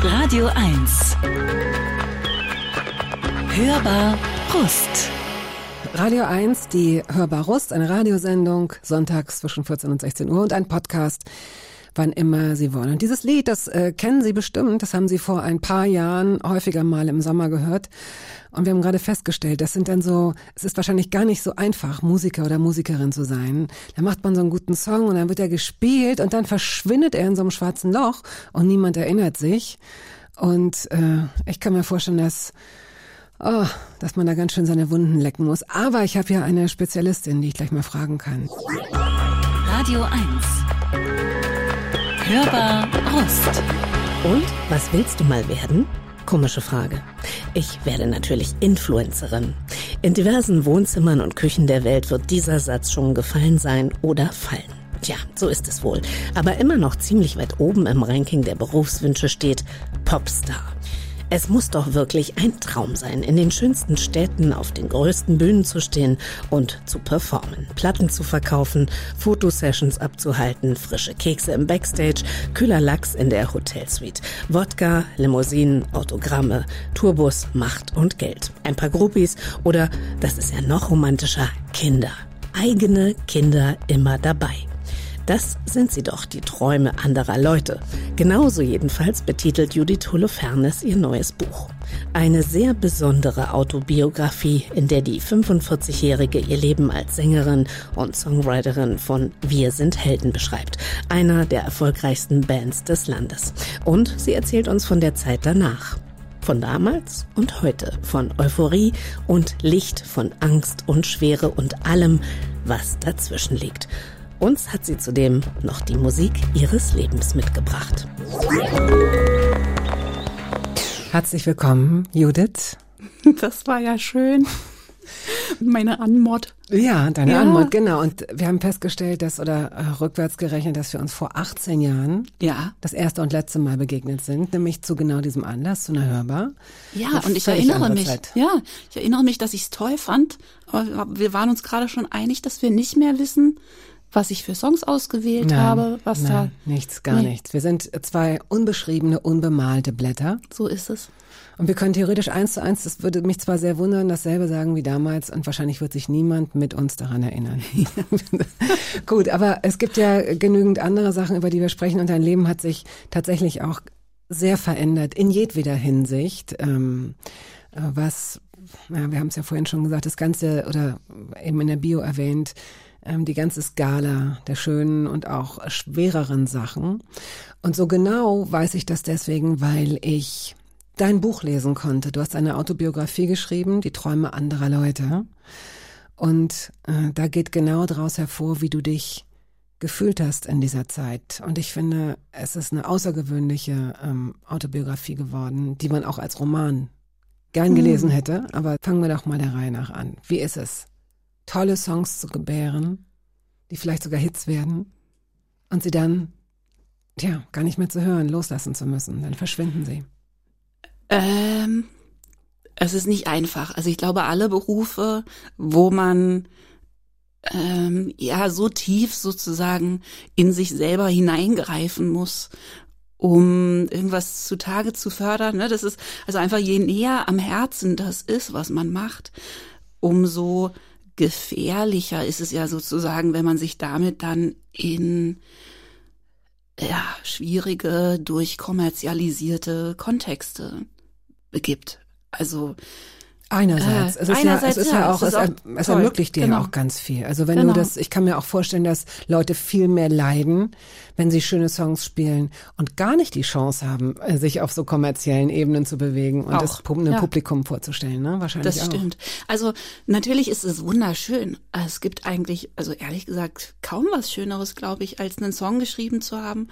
Radio 1. Hörbar Rust. Radio 1, die Hörbar Rust, eine Radiosendung, sonntags zwischen 14 und 16 Uhr und ein Podcast, wann immer Sie wollen. Und dieses Lied, das kennen Sie bestimmt, das haben Sie vor ein paar Jahren häufiger mal im Sommer gehört. Und wir haben gerade festgestellt, das sind dann so, es ist wahrscheinlich gar nicht so einfach, Musiker oder Musikerin zu sein. Da macht man so einen guten Song und dann wird er gespielt und dann verschwindet er in so einem schwarzen Loch und niemand erinnert sich. Und ich kann mir vorstellen, dass man da ganz schön seine Wunden lecken muss. Aber ich habe ja eine Spezialistin, die ich gleich mal fragen kann. Radio 1. Hörbar Rust. Und was willst du mal werden? Komische Frage. Ich werde natürlich Influencerin. In diversen Wohnzimmern und Küchen der Welt wird dieser Satz schon gefallen sein oder fallen. Tja, so ist es wohl. Aber immer noch ziemlich weit oben im Ranking der Berufswünsche steht Popstar. Es muss doch wirklich ein Traum sein, in den schönsten Städten auf den größten Bühnen zu stehen und zu performen, Platten zu verkaufen, Fotosessions abzuhalten, frische Kekse im Backstage, kühler Lachs in der Hotelsuite, Wodka, Limousinen, Autogramme, Tourbus, Macht und Geld, ein paar Groupies oder, das ist ja noch romantischer, Kinder. Eigene Kinder immer dabei. Das sind sie doch, die Träume anderer Leute. Genauso jedenfalls betitelt Judith Holofernes ihr neues Buch. Eine sehr besondere Autobiografie, in der die 45-Jährige ihr Leben als Sängerin und Songwriterin von Wir sind Helden beschreibt, einer der erfolgreichsten Bands des Landes. Und sie erzählt uns von der Zeit danach. Von damals und heute, von Euphorie und Licht, von Angst und Schwere und allem, was dazwischen liegt. Uns hat sie zudem noch die Musik ihres Lebens mitgebracht. Herzlich willkommen, Judith. Das war ja schön. Meine Anmod. Ja, deine Anmod, genau. Und wir haben festgestellt, rückwärts gerechnet, dass wir uns vor 18 Jahren das erste und letzte Mal begegnet sind, nämlich zu genau diesem Anlass, zu einer Hörbar. Ja, und ich erinnere mich, dass ich es toll fand, aber wir waren uns gerade schon einig, dass wir nicht mehr wissen, was ich für Songs ausgewählt habe. Nichts. Wir sind zwei unbeschriebene, unbemalte Blätter. So ist es. Und wir können theoretisch 1:1, das würde mich zwar sehr wundern, dasselbe sagen wie damals und wahrscheinlich wird sich niemand mit uns daran erinnern. Gut, aber es gibt ja genügend andere Sachen, über die wir sprechen und dein Leben hat sich tatsächlich auch sehr verändert, in jedweder Hinsicht. Wir haben es ja vorhin schon gesagt, das Ganze oder eben in der Bio erwähnt, die ganze Skala der schönen und auch schwereren Sachen. Und so genau weiß ich das deswegen, weil ich dein Buch lesen konnte. Du hast eine Autobiografie geschrieben, Die Träume anderer Leute. Und da geht genau daraus hervor, wie du dich gefühlt hast in dieser Zeit. Und ich finde, es ist eine außergewöhnliche Autobiografie geworden, die man auch als Roman gern gelesen hätte. Aber fangen wir doch mal der Reihe nach an. Wie ist es? Tolle Songs zu gebären, die vielleicht sogar Hits werden und sie dann, gar nicht mehr zu hören, loslassen zu müssen. Dann verschwinden sie. Es ist nicht einfach. Also ich glaube, alle Berufe, wo man so tief sozusagen in sich selber hineingreifen muss, um irgendwas zutage zu fördern, ne? Das ist also einfach, je näher am Herzen das ist, was man macht, umso gefährlicher ist es ja sozusagen, wenn man sich damit dann in schwierige, durchkommerzialisierte Kontexte begibt. Also einerseits, es ermöglicht dir ja auch ganz viel. Also wenn ich kann mir auch vorstellen, dass Leute viel mehr leiden, wenn sie schöne Songs spielen und gar nicht die Chance haben, sich auf so kommerziellen Ebenen zu bewegen und das Publikum vorzustellen, ne? Wahrscheinlich das auch. Das stimmt. Also natürlich ist es wunderschön. Es gibt eigentlich, also ehrlich gesagt, kaum was Schöneres, glaube ich, als einen Song geschrieben zu haben,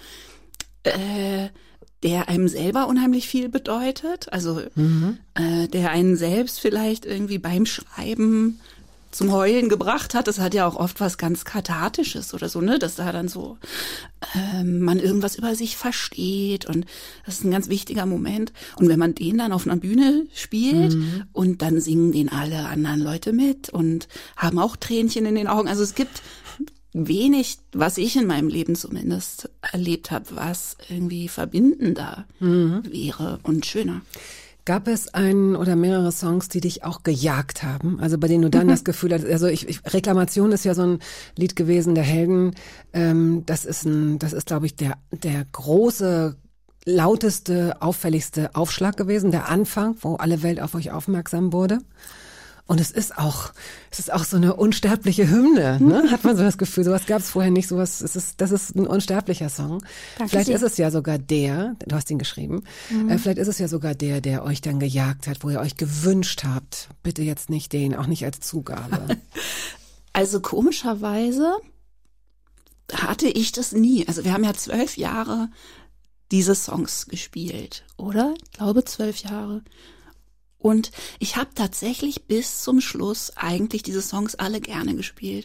der einem selber unheimlich viel bedeutet, also der einen selbst vielleicht irgendwie beim Schreiben zum Heulen gebracht hat. Das hat ja auch oft was ganz Kathartisches oder so, ne, dass da dann so man irgendwas über sich versteht und das ist ein ganz wichtiger Moment. Und wenn man den dann auf einer Bühne spielt und dann singen den alle anderen Leute mit und haben auch Tränchen in den Augen. Also es gibt wenig, was ich in meinem Leben zumindest erlebt habe, was irgendwie verbindender wäre und schöner. Gab es einen oder mehrere Songs, die dich auch gejagt haben? Also bei denen du dann das Gefühl hattest, also Reklamation ist ja so ein Lied gewesen, der Helden. Das ist, glaube ich, der große, lauteste, auffälligste Aufschlag gewesen, der Anfang, wo alle Welt auf euch aufmerksam wurde. Und es ist auch so eine unsterbliche Hymne, ne? Hat man so das Gefühl, sowas gab es vorher nicht, das ist ein unsterblicher Song. Danke Vielleicht sehr. ist es ja sogar du hast ihn geschrieben, vielleicht ist es ja sogar der euch dann gejagt hat, wo ihr euch gewünscht habt, bitte jetzt nicht den, auch nicht als Zugabe. Also komischerweise hatte ich das nie. Also wir haben ja 12 Jahre diese Songs gespielt, oder? Ich glaube 12 Jahre. Und ich habe tatsächlich bis zum Schluss eigentlich diese Songs alle gerne gespielt.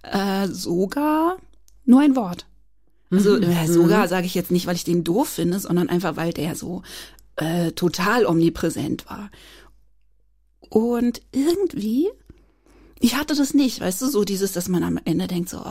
Sogar nur ein Wort. Also sogar sage ich jetzt nicht, weil ich den doof finde, sondern einfach, weil der so total omnipräsent war. Und irgendwie, ich hatte das nicht, weißt du, so dieses, dass man am Ende denkt, so,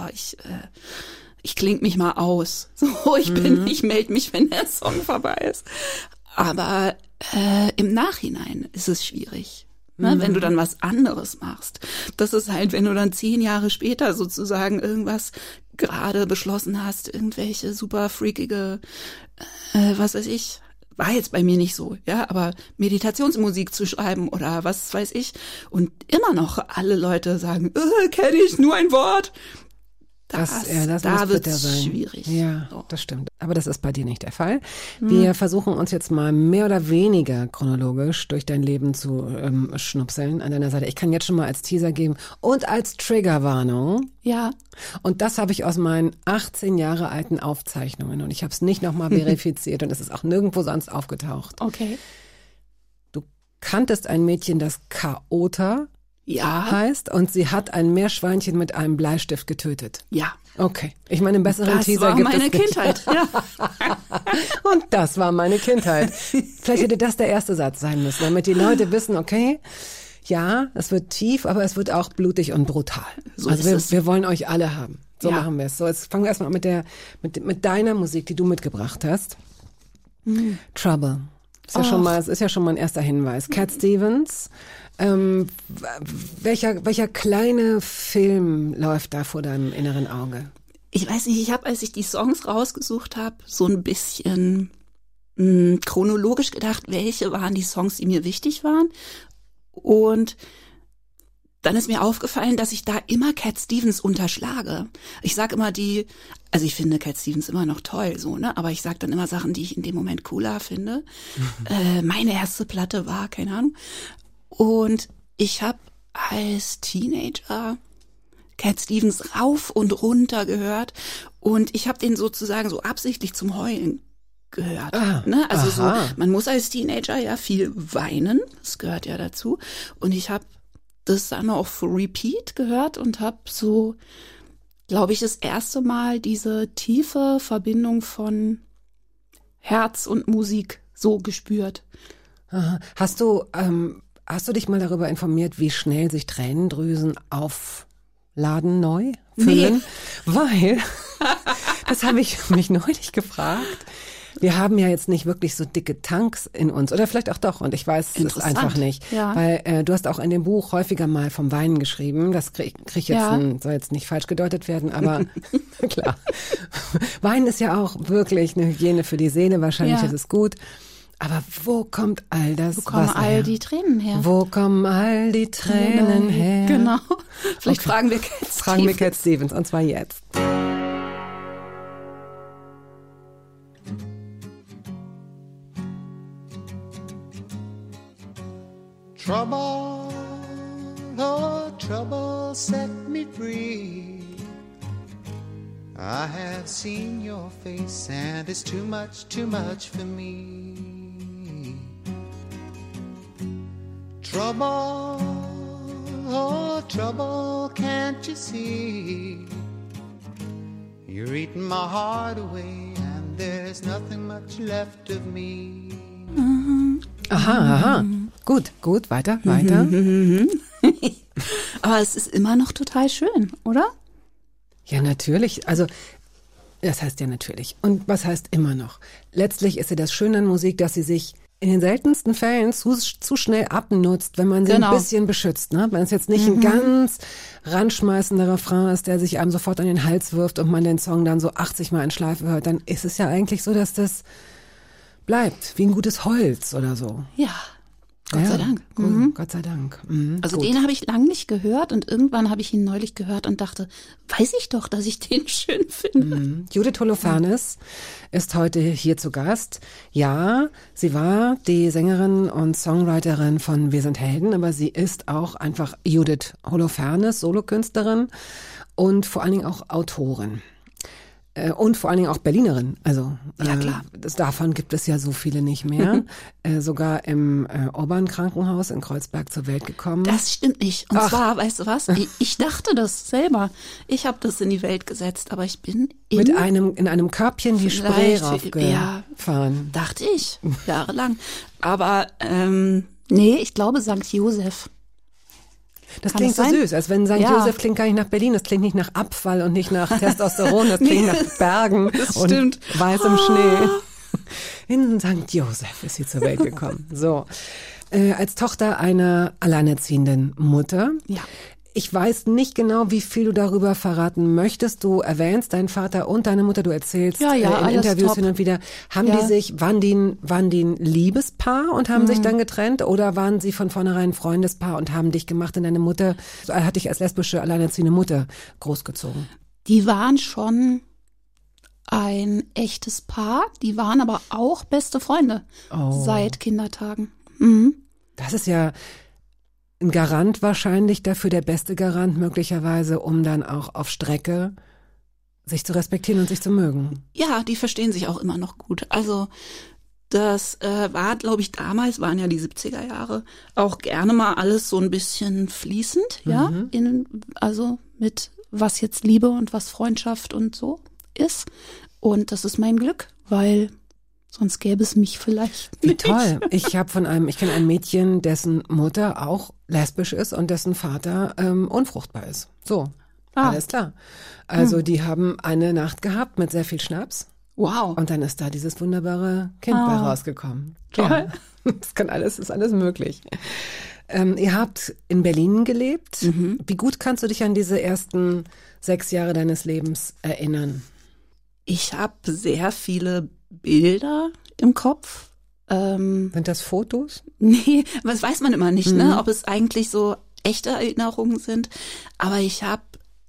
ich kling mich mal aus. So, ich melde mich, wenn der Song vorbei ist. Aber im Nachhinein ist es schwierig, ne? Wenn du dann was anderes machst. Das ist halt, wenn du dann 10 Jahre später sozusagen irgendwas gerade beschlossen hast, irgendwelche super freakige, was weiß ich, war jetzt bei mir nicht so, ja, aber Meditationsmusik zu schreiben oder was weiß ich und immer noch alle Leute sagen, kenne ich nur ein Wort. Da wird es schwierig. Ja, so. Das stimmt. Aber das ist bei dir nicht der Fall. Wir versuchen uns jetzt mal mehr oder weniger chronologisch durch dein Leben zu schnupseln an deiner Seite. Ich kann jetzt schon mal als Teaser geben und als Triggerwarnung. Ja. Und das habe ich aus meinen 18 Jahre alten Aufzeichnungen und ich habe es nicht nochmal verifiziert und es ist auch nirgendwo sonst aufgetaucht. Okay. Du kanntest ein Mädchen, das Chaota heißt und sie hat ein Meerschweinchen mit einem Bleistift getötet. Ja. Okay. Ich meine, einen besseren Teaser gibt es nicht. Das war meine Kindheit. Ja. Und das war meine Kindheit. Vielleicht hätte das der erste Satz sein müssen, damit die Leute wissen, okay, ja, es wird tief, aber es wird auch blutig und brutal. So also wir wollen euch alle haben. So machen wir es. So, jetzt fangen wir erstmal mit deiner Musik, die du mitgebracht hast. Trouble. Es ist ja schon mal ein erster Hinweis. Cat Stevens. Welcher kleine Film läuft da vor deinem inneren Auge? Ich weiß nicht, als ich die Songs rausgesucht habe, so ein bisschen chronologisch gedacht, welche waren die Songs, die mir wichtig waren. Und dann ist mir aufgefallen, dass ich da immer Cat Stevens unterschlage. Ich sag immer also ich finde Cat Stevens immer noch toll, so, ne? Aber ich sag dann immer Sachen, die ich in dem Moment cooler finde. Meine erste Platte war, keine Ahnung. Und ich habe als Teenager Cat Stevens rauf und runter gehört und ich habe den sozusagen so absichtlich zum Heulen gehört. Ne? Also so, man muss als Teenager ja viel weinen, das gehört ja dazu. Und ich habe das dann auf Repeat gehört und habe so, glaube ich, das erste Mal diese tiefe Verbindung von Herz und Musik so gespürt. Aha. Hast du dich mal darüber informiert, wie schnell sich Tränendrüsen aufladen neu? Füllen? Nee. Weil, das habe ich mich neulich gefragt. Wir haben ja jetzt nicht wirklich so dicke Tanks in uns. Oder vielleicht auch doch. Und ich weiß es einfach nicht. Ja. Weil du hast auch in dem Buch häufiger mal vom Weinen geschrieben. Das krieg ich jetzt soll jetzt nicht falsch gedeutet werden, aber klar. Weinen ist ja auch wirklich eine Hygiene für die Seele. Wahrscheinlich ist es gut. Aber wo kommt all das Wasser her? Wo kommen all die Tränen her? Wo kommen all die Tränen her? Genau. Vielleicht fragen wir Cat Stevens. Fragen wir Cat Stevens, und zwar jetzt. Trouble, oh trouble, set me free. I have seen your face and it's too much for me. Trouble, oh trouble, can't you see? You're eating my heart away and there's nothing much left of me. Aha. Gut, weiter. Aber es ist immer noch total schön, oder? Ja, natürlich. Also, das heißt ja natürlich. Und was heißt immer noch? Letztlich ist ja das Schöne an Musik, dass sie sich in den seltensten Fällen zu schnell abnutzt, wenn man sie ein bisschen beschützt. Ne? Wenn es jetzt nicht ein ganz ranschmeißender Refrain ist, der sich einem sofort an den Hals wirft und man den Song dann so 80 Mal in Schleife hört, dann ist es ja eigentlich so, dass das bleibt, wie ein gutes Holz oder so. Ja. Gott sei Dank. Cool. Gott sei Dank. Also gut. den habe ich lang nicht gehört und irgendwann habe ich ihn neulich gehört und dachte, weiß ich doch, dass ich den schön finde. Judith Holofernes ist heute hier zu Gast. Ja, sie war die Sängerin und Songwriterin von Wir sind Helden, aber sie ist auch einfach Judith Holofernes, Solokünstlerin und vor allen Dingen auch Autorin. Und vor allen Dingen auch Berlinerin. Also ja, klar. Davon gibt es ja so viele nicht mehr. Sogar im Urban Krankenhaus in Kreuzberg zur Welt gekommen. Das stimmt nicht. Und zwar, weißt du was? Ich dachte das selber. Ich habe das in die Welt gesetzt, aber ich bin in einem Körbchen die Spree raufgefahren. Dachte ich, jahrelang. Aber nee, ich glaube St. Joseph. Das klingt so süß, als wenn St. Joseph klingt gar nicht nach Berlin, das klingt nicht nach Abfall und nicht nach Testosteron, das klingt nach Bergen und weißem Schnee. In St. Joseph ist sie zur Welt gekommen. So, als Tochter einer alleinerziehenden Mutter. Ja. Ich weiß nicht genau, wie viel du darüber verraten möchtest. Du erwähnst deinen Vater und deine Mutter, du erzählst in Interviews top. Hin und wieder. Waren die ein Liebespaar und haben sich dann getrennt oder waren sie von vornherein ein Freundespaar und haben dich gemacht und deine Mutter hat dich als lesbische, alleinerziehende Mutter großgezogen? Die waren schon ein echtes Paar, die waren aber auch beste Freunde seit Kindertagen. Mhm. Das ist ja ein Garant wahrscheinlich dafür, der beste Garant möglicherweise, um dann auch auf Strecke sich zu respektieren und sich zu mögen. Ja, die verstehen sich auch immer noch gut. Also das war, glaube ich, damals, waren ja die 70er Jahre, auch gerne mal alles so ein bisschen fließend, ja, also mit was jetzt Liebe und was Freundschaft und so ist. Und das ist mein Glück, weil sonst gäbe es mich vielleicht nicht. Wie toll. Ich kenne ein Mädchen, dessen Mutter auch lesbisch ist und dessen Vater unfruchtbar ist. So, alles klar. Also die haben eine Nacht gehabt mit sehr viel Schnaps. Wow. Und dann ist da dieses wunderbare Kind bei rausgekommen. Toll. Ja, ist alles möglich. Ihr habt in Berlin gelebt. Wie gut kannst du dich an diese ersten 6 Jahre deines Lebens erinnern? Ich habe sehr viele Bilder im Kopf. Sind das Fotos? Nee, das weiß man immer nicht, ne? Ob es eigentlich so echte Erinnerungen sind. Aber ich habe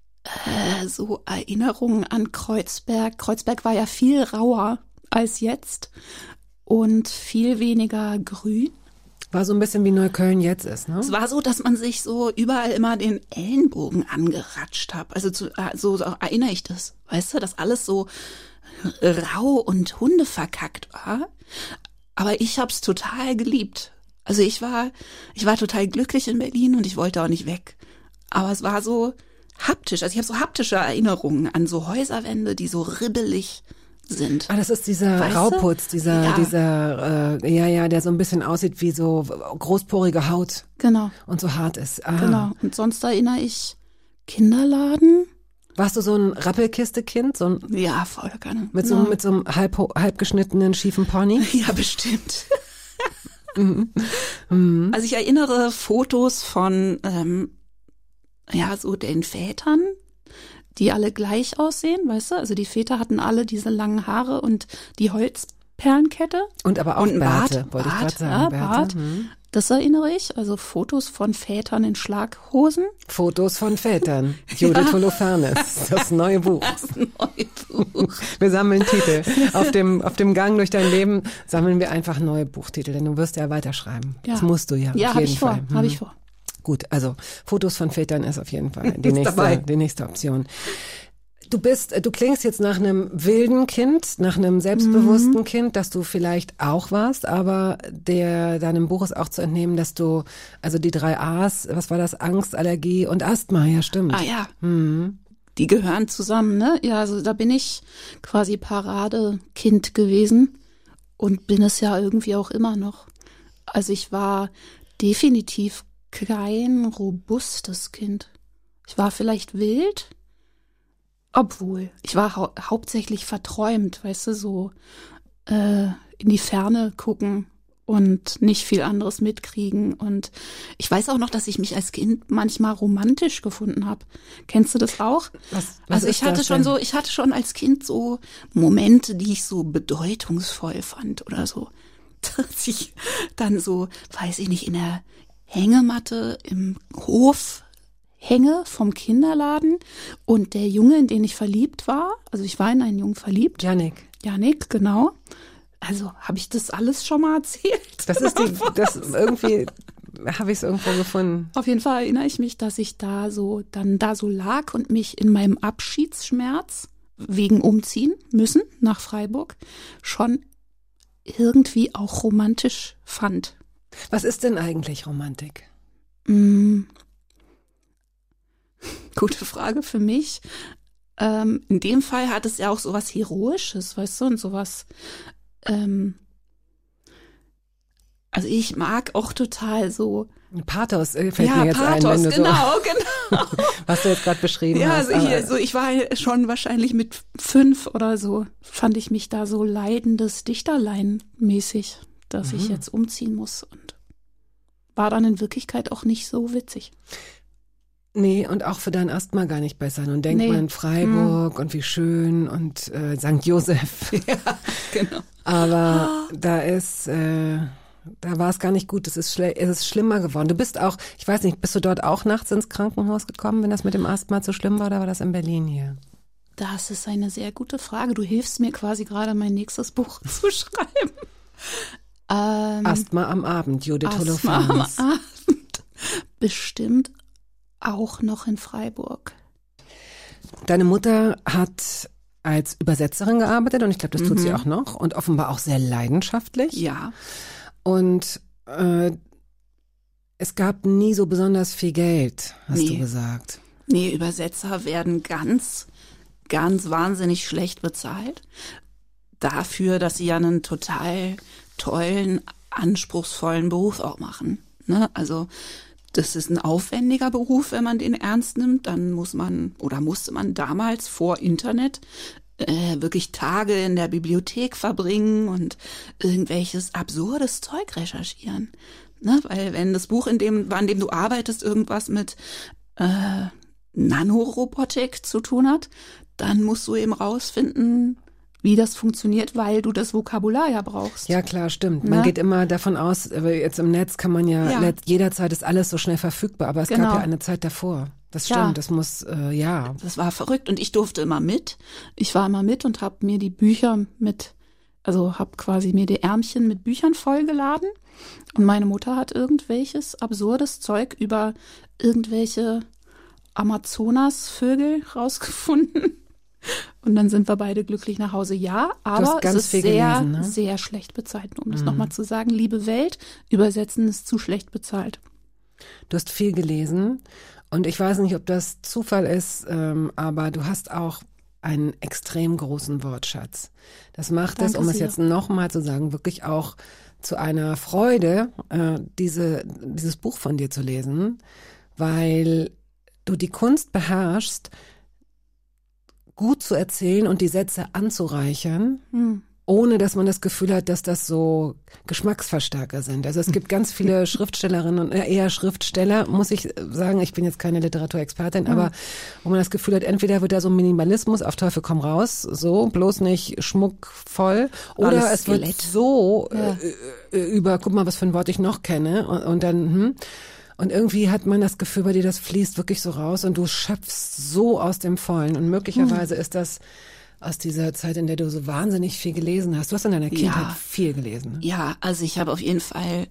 so Erinnerungen an Kreuzberg. Kreuzberg war ja viel rauer als jetzt und viel weniger grün. War so ein bisschen wie Neukölln jetzt ist, ne? Es war so, dass man sich so überall immer den Ellenbogen angeratscht hat. Also so erinnere ich das, weißt du, dass alles so rau und hundeverkackt war. Aber ich hab's total geliebt. Also ich war total glücklich in Berlin und ich wollte auch nicht weg. Aber es war so haptisch. Also ich habe so haptische Erinnerungen an so Häuserwände, die so ribbelig sind. Das ist dieser Rauputz, der so ein bisschen aussieht wie so großporige Haut. Genau. Und so hart ist. Aha. Genau. Und sonst erinnere ich Kinderladen. Warst du so ein Rappelkiste-Kind? Ja, voll gerne. Mit so einem halb geschnittenen, schiefen Pony? Ja, bestimmt. Also ich erinnere Fotos von so den Vätern, die alle gleich aussehen, weißt du? Also die Väter hatten alle diese langen Haare und die Holzperlenkette. Und aber auch und Bärte, wollte ich gerade sagen. Ja, Bart. Das erinnere ich. Also Fotos von Vätern in Schlaghosen. Fotos von Vätern. Judith Holofernes, das neue Buch. Das neue Buch. Wir sammeln Titel. Auf dem Gang durch dein Leben sammeln wir einfach neue Buchtitel, denn du wirst ja weiterschreiben. Ja. Das musst du ja. Ja, auf jeden Fall. Habe ich vor. Gut, also Fotos von Vätern ist auf jeden Fall die nächste Option. Du klingst jetzt nach einem wilden Kind, nach einem selbstbewussten Kind, das du vielleicht auch warst, aber deinem Buch ist auch zu entnehmen, dass du, also die 3 A's, was war das? Angst, Allergie und Asthma, ja stimmt. Ah ja, Die gehören zusammen, ne? Ja, also da bin ich quasi Paradekind gewesen und bin es ja irgendwie auch immer noch. Also ich war definitiv kein robustes Kind. Ich war vielleicht wild, Obwohl, ich war hauptsächlich verträumt, weißt du, so in die Ferne gucken und nicht viel anderes mitkriegen. Und ich weiß auch noch, dass ich mich als Kind manchmal romantisch gefunden habe. Kennst du das auch? Was ich hatte schon als Kind so Momente, die ich so bedeutungsvoll fand oder so. Dass ich dann so, weiß ich nicht, in der Hängematte im Hof hänge vom Kinderladen und der Junge, in den ich verliebt war, also ich war in einen Jungen verliebt. Yannick, genau. Also habe ich das alles schon mal erzählt? irgendwie habe ich es irgendwo gefunden. Auf jeden Fall erinnere ich mich, dass ich da so lag und mich in meinem Abschiedsschmerz wegen Umziehen müssen nach Freiburg schon irgendwie auch romantisch fand. Was ist denn eigentlich Romantik? Gute Frage für mich. In dem Fall hat es ja auch sowas Heroisches, weißt du, und sowas. Also ich mag auch total so. Pathos fällt mir jetzt Pathos, ein, wenn du genau. Was du jetzt gerade beschrieben hast. Also ich war schon wahrscheinlich mit 5 oder so, fand ich mich da so leidendes Dichterlein-mäßig, dass ich jetzt umziehen muss und war dann in Wirklichkeit auch nicht so witzig. Nee, und auch für dein Asthma gar nicht besser. Nun denkt man Freiburg und wie schön und St. Josef. Ja, genau. Aber da war es gar nicht gut. Es ist schlimmer geworden. Du bist auch, ich weiß nicht, bist du dort auch nachts ins Krankenhaus gekommen, wenn das mit dem Asthma zu schlimm war, oder war das in Berlin hier? Das ist eine sehr gute Frage. Du hilfst mir quasi gerade, mein nächstes Buch zu schreiben. Asthma am Abend, Judith Asthma Holofernes. am Abend. Bestimmt auch noch in Freiburg. Deine Mutter hat als Übersetzerin gearbeitet und ich glaube, das tut sie auch noch und offenbar auch sehr leidenschaftlich. Ja. Und es gab nie so besonders viel Geld, hast du gesagt. Nee, Übersetzer werden ganz, ganz wahnsinnig schlecht bezahlt. Dafür, dass sie ja einen total tollen, anspruchsvollen Beruf auch machen. Ne? Also das ist ein aufwendiger Beruf, wenn man den ernst nimmt. Dann musste man damals vor Internet wirklich Tage in der Bibliothek verbringen und irgendwelches absurdes Zeug recherchieren. Ne? Weil wenn das Buch, an dem du arbeitest, irgendwas mit Nanorobotik zu tun hat, dann musst du eben rausfinden, wie das funktioniert, weil du das Vokabular ja brauchst. Ja, klar, stimmt. Man geht immer davon aus, jetzt im Netz kann man jederzeit ist alles so schnell verfügbar, aber es gab ja eine Zeit davor. Das stimmt, das muss, Das war verrückt und ich durfte immer mit. Ich war immer mit und habe mir die Bücher habe quasi mir die Ärmchen mit Büchern vollgeladen und meine Mutter hat irgendwelches absurdes Zeug über irgendwelche Amazonasvögel rausgefunden. Und dann sind wir beide glücklich nach Hause. Ja, aber es ist sehr, gelesen, ne? Sehr schlecht bezahlt. Um das nochmal zu sagen, liebe Welt, Übersetzen ist zu schlecht bezahlt. Du hast viel gelesen und ich weiß nicht, ob das Zufall ist, aber du hast auch einen extrem großen Wortschatz. Das macht es, um es jetzt nochmal zu sagen, wirklich auch zu einer Freude, dieses Buch von dir zu lesen, weil du die Kunst beherrschst, gut zu erzählen und die Sätze anzureichern, ohne dass man das Gefühl hat, dass das so Geschmacksverstärker sind. Also es gibt ganz viele Schriftstellerinnen und eher Schriftsteller, muss ich sagen, ich bin jetzt keine Literaturexpertin, aber wo man das Gefühl hat, entweder wird da so Minimalismus auf Teufel komm raus, so, bloß nicht schmuckvoll, oder es wird so guck mal, was für ein Wort ich noch kenne und dann, Und irgendwie hat man das Gefühl, bei dir das fließt wirklich so raus und du schöpfst so aus dem Vollen. Und möglicherweise ist das aus dieser Zeit, in der du so wahnsinnig viel gelesen hast. Du hast in deiner Kindheit viel gelesen. Ne? Ja, also ich habe auf jeden Fall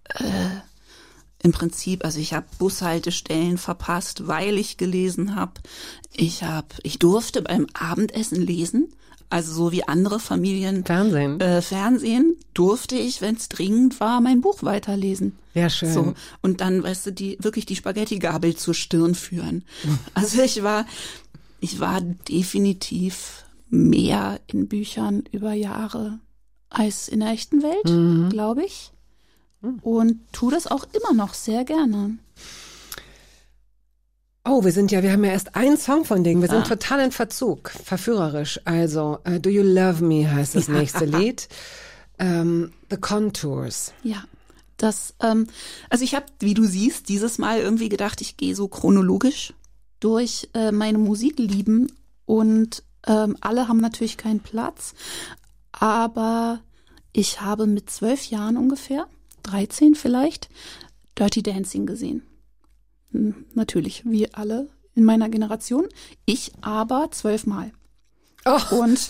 im Prinzip, also ich habe Bushaltestellen verpasst, weil ich gelesen habe. Ich durfte beim Abendessen lesen. Also so wie andere Familien Fernsehen durfte ich, wenn es dringend war, mein Buch weiterlesen. Ja, schön. So. Und dann, weißt du, wirklich die Spaghetti-Gabel zur Stirn führen. Also ich war definitiv mehr in Büchern über Jahre als in der echten Welt, glaube ich. Und tue das auch immer noch sehr gerne. Oh, wir haben ja erst einen Song von denen. Wir sind total in Verzug, verführerisch. Also, Do You Love Me heißt das nächste Lied. The Contours. Ja, also ich habe, wie du siehst, dieses Mal irgendwie gedacht, ich gehe so chronologisch durch meine Musiklieben und alle haben natürlich keinen Platz, aber ich habe mit 12 Jahren ungefähr, 13 vielleicht, Dirty Dancing gesehen. Natürlich, wie alle in meiner Generation. Ich aber 12 Mal. Oh. Und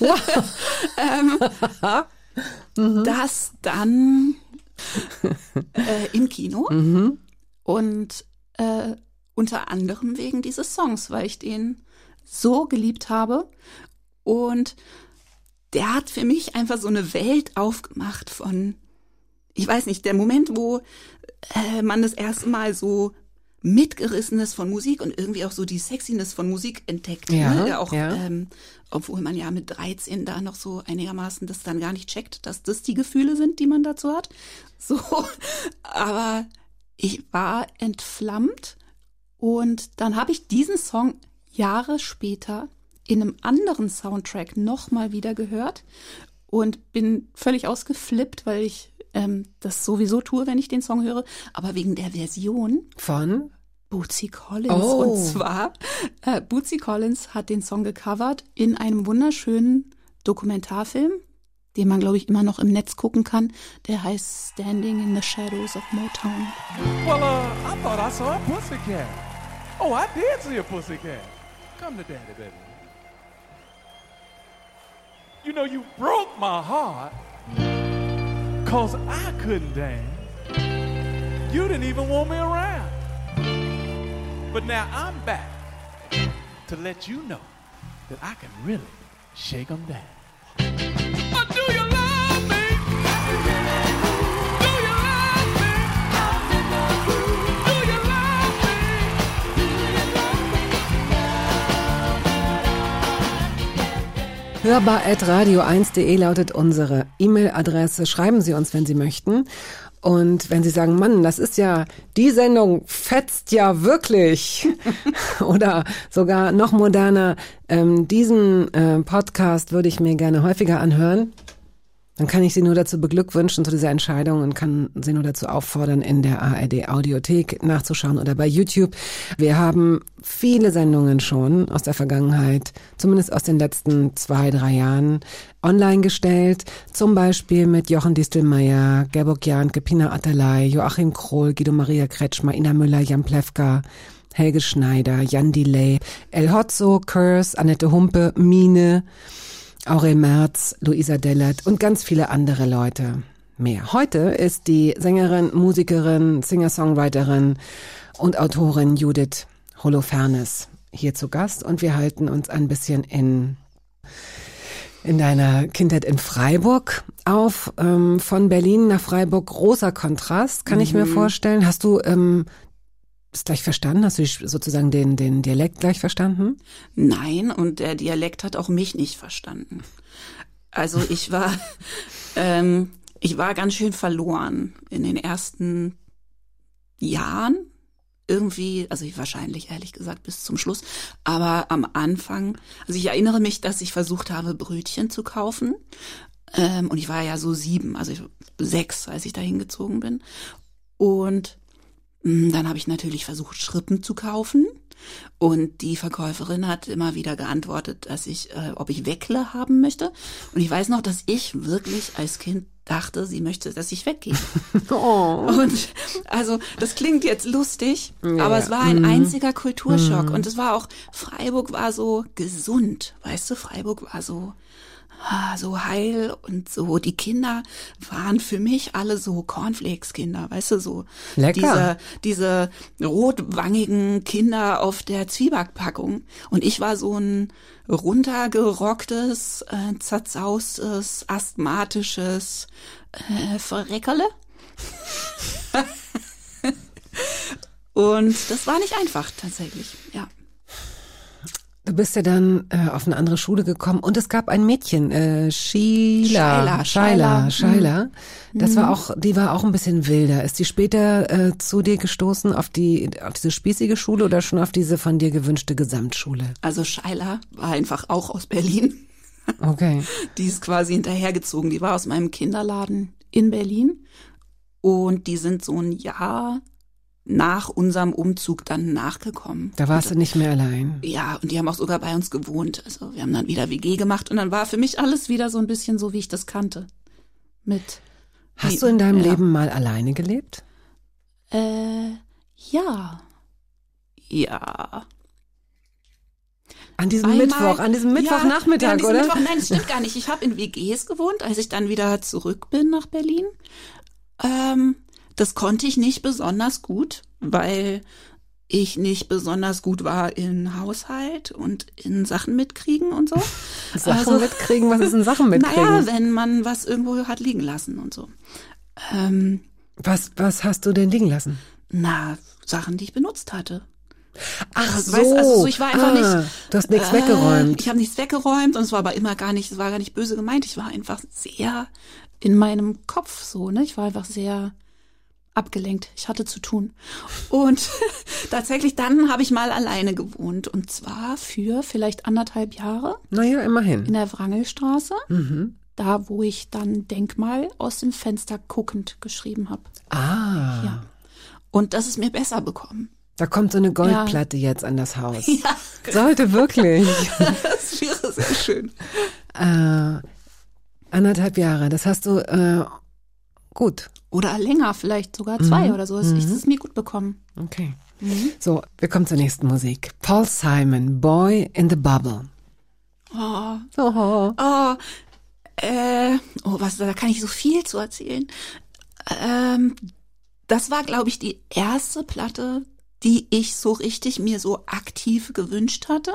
das dann im Kino und unter anderem wegen dieses Songs, weil ich den so geliebt habe und der hat für mich einfach so eine Welt aufgemacht von, ich weiß nicht, der Moment, wo man das erste Mal so Mitgerissenes von Musik und irgendwie auch so die Sexiness von Musik entdeckt. Ja, ne? Auch, ja. obwohl man ja mit 13 da noch so einigermaßen das dann gar nicht checkt, dass das die Gefühle sind, die man dazu hat. So, aber ich war entflammt und dann habe ich diesen Song Jahre später in einem anderen Soundtrack nochmal wieder gehört und bin völlig ausgeflippt, weil ich das sowieso tue, wenn ich den Song höre, aber wegen der Version von Bootsy Collins. Oh. Und zwar, Bootsy Collins hat den Song gecovert in einem wunderschönen Dokumentarfilm, den man, glaube ich, immer noch im Netz gucken kann. Der heißt Standing in the Shadows of Motown. Well, I thought I saw a pussycat. Oh, I did see a pussycat. Come to daddy, baby. You know, you broke my heart. 'Cause I couldn't dance. You didn't even want me around. But now I'm back to let you know that I can really shake them down. But do you love me? Do you love me? Do you love me? Hörbar@radio1.de lautet unsere E-Mail-Adresse. Schreiben Sie uns, wenn Sie möchten. Und wenn Sie sagen, Mann, das ist ja, die Sendung fetzt ja wirklich. Oder sogar noch moderner, diesen Podcast würde ich mir gerne häufiger anhören. Dann kann ich Sie nur dazu beglückwünschen zu dieser Entscheidung und kann Sie nur dazu auffordern, in der ARD-Audiothek nachzuschauen oder bei YouTube. Wir haben viele Sendungen schon aus der Vergangenheit, zumindest aus den letzten 2-3 Jahren, online gestellt. Zum Beispiel mit Jochen Distelmeier, Gerburg Jahnke, Pina Atalay, Joachim Krohl, Guido Maria Kretschmer, Ina Müller, Jan Plewka, Helge Schneider, Jan Delay, El Hotzo, Curse, Annette Humpe, Mine, Aurel Merz, Luisa Dellert und ganz viele andere Leute mehr. Heute ist die Sängerin, Musikerin, Singer-Songwriterin und Autorin Judith Holofernes hier zu Gast und wir halten uns ein bisschen in deiner Kindheit in Freiburg auf. Von Berlin nach Freiburg, großer Kontrast, kann ich mir vorstellen. Hast du das gleich verstanden? Hast du sozusagen den Dialekt gleich verstanden? Nein, und der Dialekt hat auch mich nicht verstanden. Also ich war ganz schön verloren in den ersten Jahren. Irgendwie, also wahrscheinlich ehrlich gesagt bis zum Schluss, aber am Anfang, also ich erinnere mich, dass ich versucht habe, Brötchen zu kaufen. Und ich war ja so 7, also 6, als ich da hingezogen bin. Und dann habe ich natürlich versucht, Schrippen zu kaufen und die Verkäuferin hat immer wieder geantwortet, dass ob ich Weckle haben möchte. Und ich weiß noch, dass ich wirklich als Kind dachte, sie möchte, dass ich weggehe. Oh. Und also das klingt jetzt lustig, aber es war ein einziger Kulturschock. Und es war auch, Freiburg war so gesund, weißt du, Freiburg war so heil und so. Die Kinder waren für mich alle so Cornflakes-Kinder, weißt du, so. Lecker. Diese rotwangigen Kinder auf der Zwiebackpackung. Und ich war so ein runtergerocktes, zerzaustes, asthmatisches Verreckerle. Und das war nicht einfach, tatsächlich, ja. Du bist ja dann auf eine andere Schule gekommen und es gab ein Mädchen, Sheila. Das war auch, die war auch ein bisschen wilder. Ist die später zu dir gestoßen auf diese spießige Schule oder schon auf diese von dir gewünschte Gesamtschule? Also Sheila war einfach auch aus Berlin. Okay. Die ist quasi hinterhergezogen. Die war aus meinem Kinderladen in Berlin und die sind so ein Jahr nach unserem Umzug dann nachgekommen. Da warst du nicht mehr allein. Ja, und die haben auch sogar bei uns gewohnt. Also wir haben dann wieder WG gemacht und dann war für mich alles wieder so ein bisschen so, wie ich das kannte. Hast du in deinem Leben mal alleine gelebt? Ja. An diesem Mittwochnachmittag, ja, oder? Nein, das stimmt gar nicht. Ich habe in WGs gewohnt, als ich dann wieder zurück bin nach Berlin. Das konnte ich nicht besonders gut, weil ich nicht besonders gut war in Haushalt und in Sachen mitkriegen und so. Sachen mitkriegen? Was ist denn Sachen mitkriegen? Naja, wenn man was irgendwo hat liegen lassen und so. Was hast du denn liegen lassen? Na, Sachen, die ich benutzt hatte. Ach so. Weißt, also ich war einfach nicht. Du hast nichts weggeräumt. Ich habe nichts weggeräumt und es war aber immer gar nicht böse gemeint. Ich war einfach sehr in meinem Kopf so, ne? Ich war einfach sehr abgelenkt. Ich hatte zu tun. Und tatsächlich dann habe ich mal alleine gewohnt. Und zwar für vielleicht 1,5 Jahre. Naja, immerhin. In der Wrangelstraße. Mhm. Da, wo ich dann Denkmal aus dem Fenster guckend geschrieben habe. Ah. Ja. Und das ist mir besser bekommen. Da kommt so eine Goldplatte jetzt an das Haus. Ja. Sollte wirklich. Das wäre sehr schön. 1,5 Jahre, das hast du gut. Oder länger, vielleicht sogar 2 oder so. Das ist mir gut bekommen. Okay. So, wir kommen zur nächsten Musik. Paul Simon, Boy in the Bubble. Da kann ich so viel zu erzählen. Das war, glaube ich, die erste Platte, die ich so richtig mir so aktiv gewünscht hatte.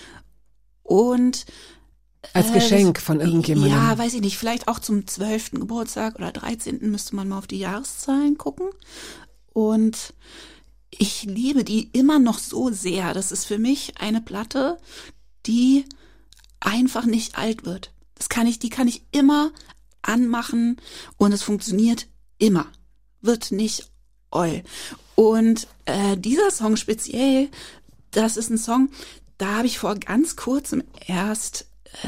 Und als Geschenk von irgendjemandem. Ja, weiß ich nicht, vielleicht auch zum 12. Geburtstag oder 13. müsste man mal auf die Jahreszahlen gucken. Und ich liebe die immer noch so sehr. Das ist für mich eine Platte, die einfach nicht alt wird. Die kann ich immer anmachen und es funktioniert immer. Wird nicht oll. Und dieser Song speziell, das ist ein Song, da habe ich vor ganz kurzem erst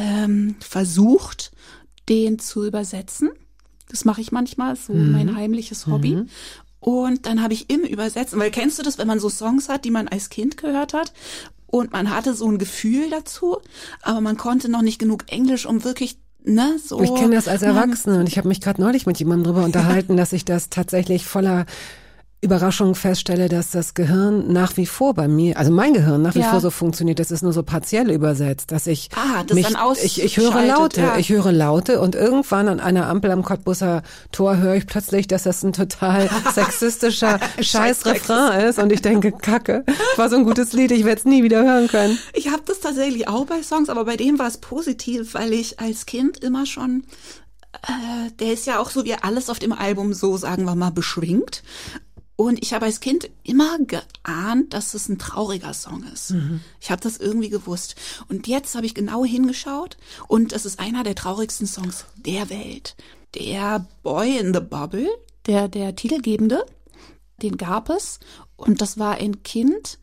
versucht, den zu übersetzen. Das mache ich manchmal, so mein heimliches Hobby. Und dann habe ich im Übersetzen, weil kennst du das, wenn man so Songs hat, die man als Kind gehört hat und man hatte so ein Gefühl dazu, aber man konnte noch nicht genug Englisch, um wirklich, ne, so. Ich kenne das als Erwachsene und ich habe mich gerade neulich mit jemandem drüber unterhalten, dass ich das tatsächlich voller Überraschung feststelle, dass das Gehirn nach wie vor bei mir, also mein Gehirn nach wie vor so funktioniert, das ist nur so partiell übersetzt, dass ich ich höre Laute und irgendwann an einer Ampel am Cottbusser Tor höre ich plötzlich, dass das ein total sexistischer Scheiß-Refrain ist und ich denke, Kacke, war so ein gutes Lied, ich werde es nie wieder hören können. Ich habe das tatsächlich auch bei Songs, aber bei dem war es positiv, weil ich als Kind immer schon, der ist ja auch so wie alles auf dem Album so, sagen wir mal, beschwingt. Und ich habe als Kind immer geahnt, dass es ein trauriger Song ist. Ich habe das irgendwie gewusst. Und jetzt habe ich genau hingeschaut und es ist einer der traurigsten Songs der Welt. Der Boy in the Bubble, der Titelgebende, den gab es. Und das war ein Kind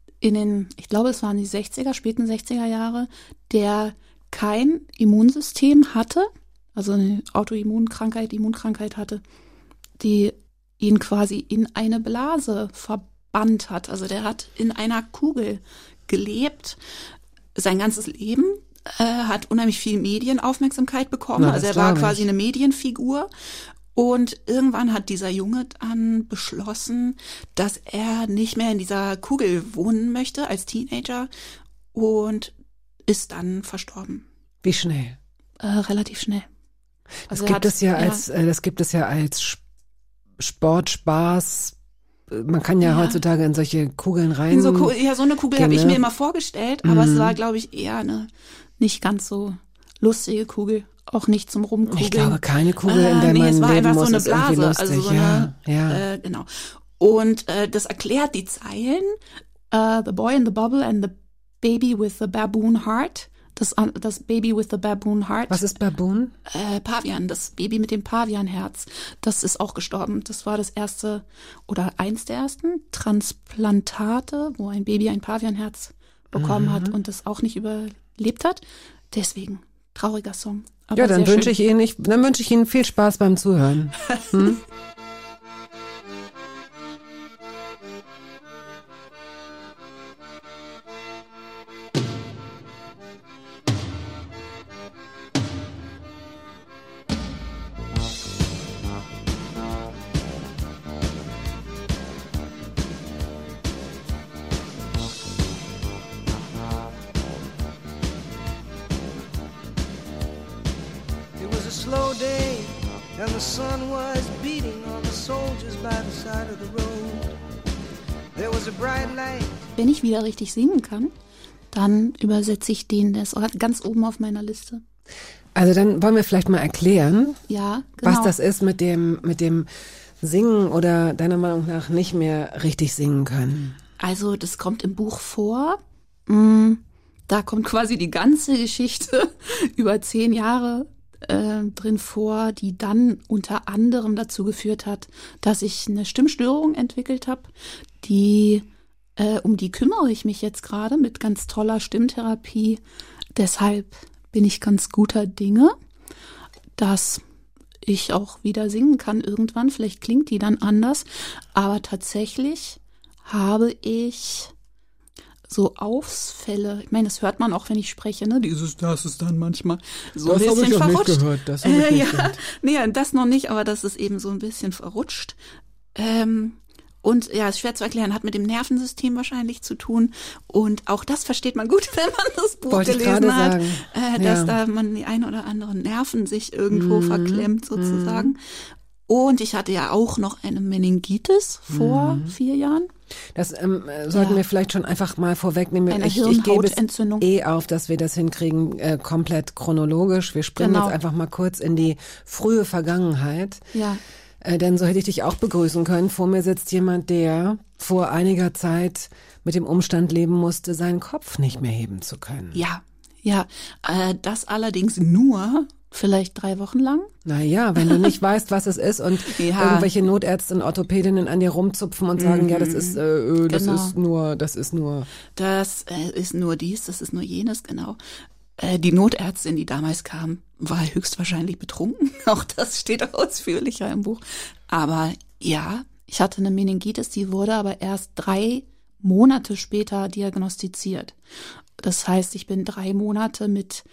ich glaube, es waren die späten 60er Jahre, der kein Immunsystem hatte, also eine Immunkrankheit hatte, die ihn quasi in eine Blase verbannt hat. Also der hat in einer Kugel gelebt, sein ganzes Leben, hat unheimlich viel Medienaufmerksamkeit bekommen. Also er war quasi eine Medienfigur. Und irgendwann hat dieser Junge dann beschlossen, dass er nicht mehr in dieser Kugel wohnen möchte als Teenager und ist dann verstorben. Wie schnell? Relativ schnell. Also das gibt es ja als Sport, Spaß. Man kann ja heutzutage in solche Kugeln rein. So eine Kugel habe ich mir immer vorgestellt, aber es war, glaube ich, eher eine nicht ganz so lustige Kugel. Auch nicht zum Rumkugeln. Ich glaube, keine Kugel, in der man es war leben einfach muss, so eine ist irgendwie Blase. lustig. Also so eine, genau. Und das erklärt die Zeilen The boy in the bubble and the Baby with the Baboon Heart. Das Baby with the Baboon Heart. Was ist Baboon? Pavian, das Baby mit dem Pavianherz. Das ist auch gestorben. Das war das erste oder eins der ersten Transplantate, wo ein Baby ein Pavianherz bekommen hat und das auch nicht überlebt hat. Deswegen, trauriger Song. Aber Ja, dann sehr wünsche schön. ich Ihnen viel Spaß beim Zuhören. Hm? Slow day, and the sun was beating on the soldiers by the side of the road. There was a bright light. Wenn ich wieder richtig singen kann, dann übersetze ich den, der ist ganz oben auf meiner Liste. Also dann wollen wir vielleicht mal erklären, Ja, genau. was das ist mit dem Singen oder deiner Meinung nach nicht mehr richtig singen können. Also das kommt im Buch vor. Da kommt quasi die ganze Geschichte über 10 Jahre drin vor, die dann unter anderem dazu geführt hat, dass ich eine Stimmstörung entwickelt habe, um die kümmere ich mich jetzt gerade mit ganz toller Stimmtherapie. Deshalb bin ich ganz guter Dinge, dass ich auch wieder singen kann irgendwann. Vielleicht klingt die dann anders, aber tatsächlich habe ich so Ausfälle. Ich meine, das hört man auch, wenn ich spreche, ne? Das ist dann manchmal so ein bisschen verrutscht. Nicht gehört. Das habe ich nicht gehört. Nee, das noch nicht, aber das ist eben so ein bisschen verrutscht. Und ja, ist schwer zu erklären, hat mit dem Nervensystem wahrscheinlich zu tun. Und auch das versteht man gut, wenn man das Buch Wollte ich gelesen gerade hat, sagen. dass da man die ein oder anderen Nerven sich irgendwo verklemmt sozusagen. Und ich hatte ja auch noch eine Meningitis vor 4 Jahren. Das sollten wir vielleicht schon einfach mal vorwegnehmen. Eine Ich gebe Hirnhautentzündung. es auf, dass wir das hinkriegen, komplett chronologisch. Wir springen Genau. jetzt einfach mal kurz in die frühe Vergangenheit. Ja. Denn so hätte ich dich auch begrüßen können. Vor mir sitzt jemand, der vor einiger Zeit mit dem Umstand leben musste, seinen Kopf nicht mehr heben zu können. Ja, das allerdings nur vielleicht 3 Wochen lang. Naja, wenn du nicht weißt, was es ist und Ja. irgendwelche Notärzte und Orthopädinnen an dir rumzupfen und sagen, ja, das ist Genau. das ist nur. Das ist nur dies, das ist nur jenes, genau. Die Notärztin, die damals kam, war höchstwahrscheinlich betrunken. Auch das steht ausführlicher im Buch. Aber ja, ich hatte eine Meningitis, die wurde aber erst 3 Monate später diagnostiziert. Das heißt, ich bin 3 Monate mit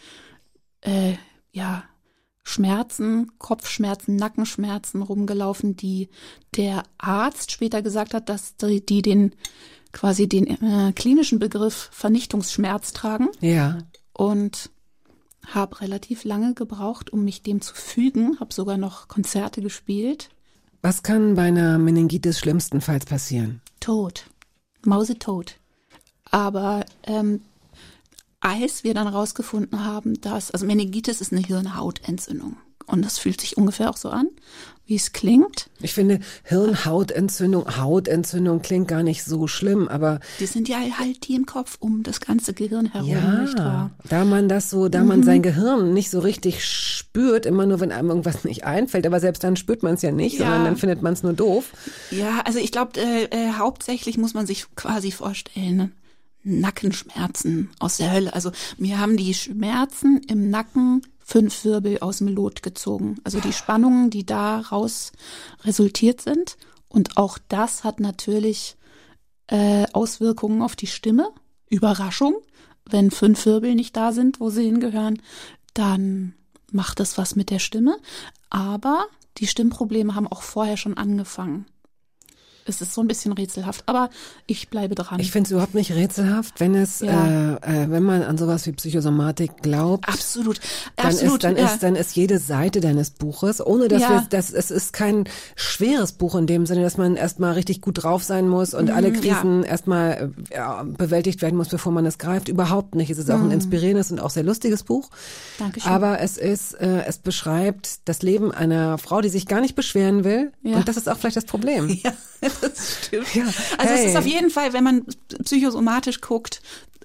Schmerzen, Kopfschmerzen, Nackenschmerzen rumgelaufen, die der Arzt später gesagt hat, dass die den klinischen Begriff Vernichtungsschmerz tragen. Ja. Und habe relativ lange gebraucht, um mich dem zu fügen, habe sogar noch Konzerte gespielt. Was kann bei einer Meningitis schlimmstenfalls passieren? Tot, mausetot. Aber als wir dann rausgefunden haben, also Meningitis ist eine Hirnhautentzündung. Und das fühlt sich ungefähr auch so an, wie es klingt. Ich finde, Hautentzündung klingt gar nicht so schlimm, aber Die sind ja halt die im Kopf um das ganze Gehirn herum, nicht wahr? da man sein Gehirn nicht so richtig spürt, immer nur, wenn einem irgendwas nicht einfällt, aber selbst dann spürt man es ja nicht, sondern dann findet man es nur doof. Ja, also ich glaube, hauptsächlich muss man sich quasi vorstellen, Nackenschmerzen aus der Hölle. Also mir haben die Schmerzen im Nacken 5 Wirbel aus dem Lot gezogen. Also die Spannungen, die daraus resultiert sind. Und auch das hat natürlich Auswirkungen auf die Stimme. Überraschung. Wenn 5 Wirbel nicht da sind, wo sie hingehören, dann macht das was mit der Stimme. Aber die Stimmprobleme haben auch vorher schon angefangen. Es ist so ein bisschen rätselhaft, aber ich bleibe dran. Ich finde es überhaupt nicht rätselhaft, wenn wenn man an sowas wie Psychosomatik glaubt. Absolut. Dann ist jede Seite deines Buches, ohne dass es ist kein schweres Buch in dem Sinne, dass man erstmal richtig gut drauf sein muss und alle Krisen erstmal bewältigt werden muss, bevor man es greift. Überhaupt nicht. Es ist auch ein inspirierendes und auch sehr lustiges Buch. Dankeschön. Aber es beschreibt das Leben einer Frau, die sich gar nicht beschweren will. Ja. Und das ist auch vielleicht das Problem. Ja, das stimmt. Ja, Also hey. es ist auf jeden Fall, wenn man psychosomatisch guckt,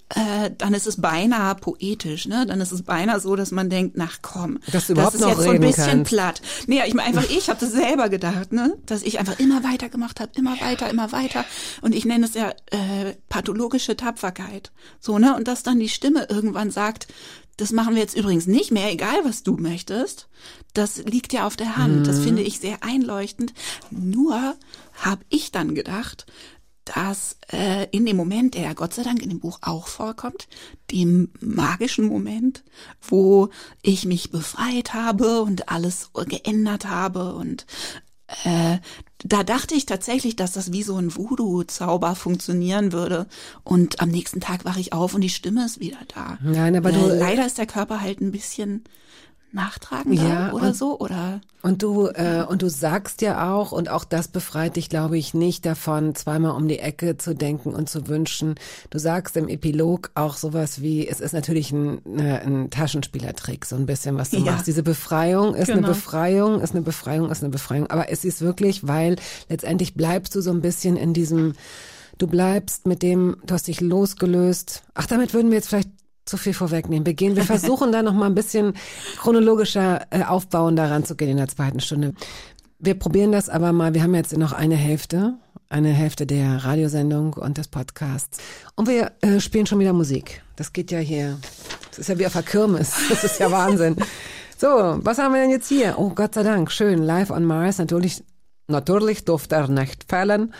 dann ist es beinahe poetisch, ne? Dann ist es beinahe so, dass man denkt, ach komm, dass du überhaupt das ist noch jetzt so ein reden bisschen kannst. platt. Nee, ich habe das selber gedacht, ne? Dass ich einfach immer weiter gemacht habe, immer weiter. Und ich nenne es ja pathologische Tapferkeit. So, ne? Und dass dann die Stimme irgendwann sagt, das machen wir jetzt übrigens nicht mehr, egal was du möchtest. Das liegt ja auf der Hand. Das finde ich sehr einleuchtend. Nur habe ich dann gedacht, dass in dem Moment, der ja Gott sei Dank in dem Buch auch vorkommt, dem magischen Moment, wo ich mich befreit habe und alles geändert habe und da dachte ich tatsächlich, dass das wie so ein Voodoo-Zauber funktionieren würde. Und am nächsten Tag wache ich auf und die Stimme ist wieder da. Nein, aber leider ist der Körper halt ein bisschen nachtragender oder so, oder? Und du sagst ja auch, und auch das befreit dich, glaube ich, nicht davon, zweimal um die Ecke zu denken und zu wünschen. Du sagst im Epilog auch sowas wie, es ist natürlich ein Taschenspielertrick, so ein bisschen, was du machst. Diese Befreiung ist eine Befreiung, ist eine Befreiung. Aber es ist wirklich, weil letztendlich bleibst du so ein bisschen in diesem, du bleibst mit dem, du hast dich losgelöst. Ach, damit würden wir jetzt vielleicht zu viel vorwegnehmen. Wir versuchen da noch mal ein bisschen chronologischer aufbauen, daran zu gehen in der zweiten Stunde. Wir probieren das aber mal. Wir haben jetzt noch eine Hälfte der Radiosendung und des Podcasts. Und wir spielen schon wieder Musik. Das geht ja hier, das ist ja wie auf der Kirmes. Das ist ja Wahnsinn. So, was haben wir denn jetzt hier? Oh, Gott sei Dank, schön. Live on Mars. Natürlich durfte er nicht fällen.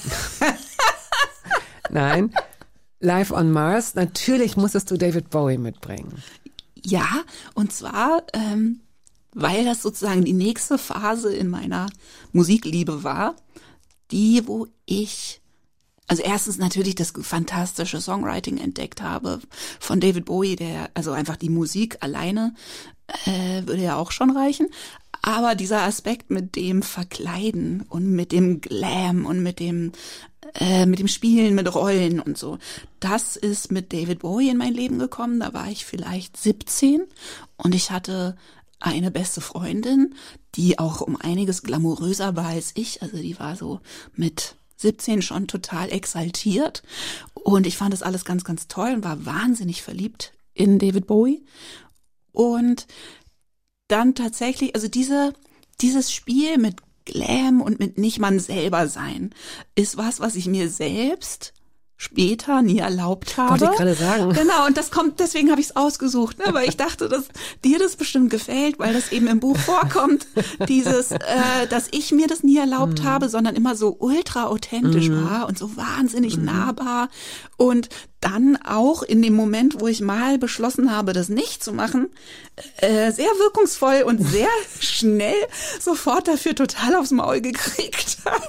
Nein. Live on Mars, natürlich musstest du David Bowie mitbringen. Ja, und zwar, weil das sozusagen die nächste Phase in meiner Musikliebe war, die, wo ich, also erstens natürlich das fantastische Songwriting entdeckt habe von David Bowie, also einfach die Musik alleine würde ja auch schon reichen. Aber dieser Aspekt mit dem Verkleiden und mit dem Glam und mit dem Spielen mit Rollen und so, das ist mit David Bowie in mein Leben gekommen. Da war ich vielleicht 17 und ich hatte eine beste Freundin, die auch um einiges glamouröser war als ich. Also die war so mit 17 schon total exaltiert und ich fand das alles ganz, ganz toll und war wahnsinnig verliebt in David Bowie. Und dann tatsächlich, also dieses Spiel mit Glam und mit nicht man selber sein ist was ich mir selbst später nie erlaubt habe. Wollte ich gerade sagen. Genau, und deswegen habe ich es ausgesucht, ne? Weil ich dachte, dass dir das bestimmt gefällt, weil das eben im Buch vorkommt, dass ich mir das nie erlaubt habe, sondern immer so ultra authentisch war und so wahnsinnig nahbar und dann auch in dem Moment, wo ich mal beschlossen habe, das nicht zu machen, sehr wirkungsvoll und sehr schnell sofort dafür total aufs Maul gekriegt habe.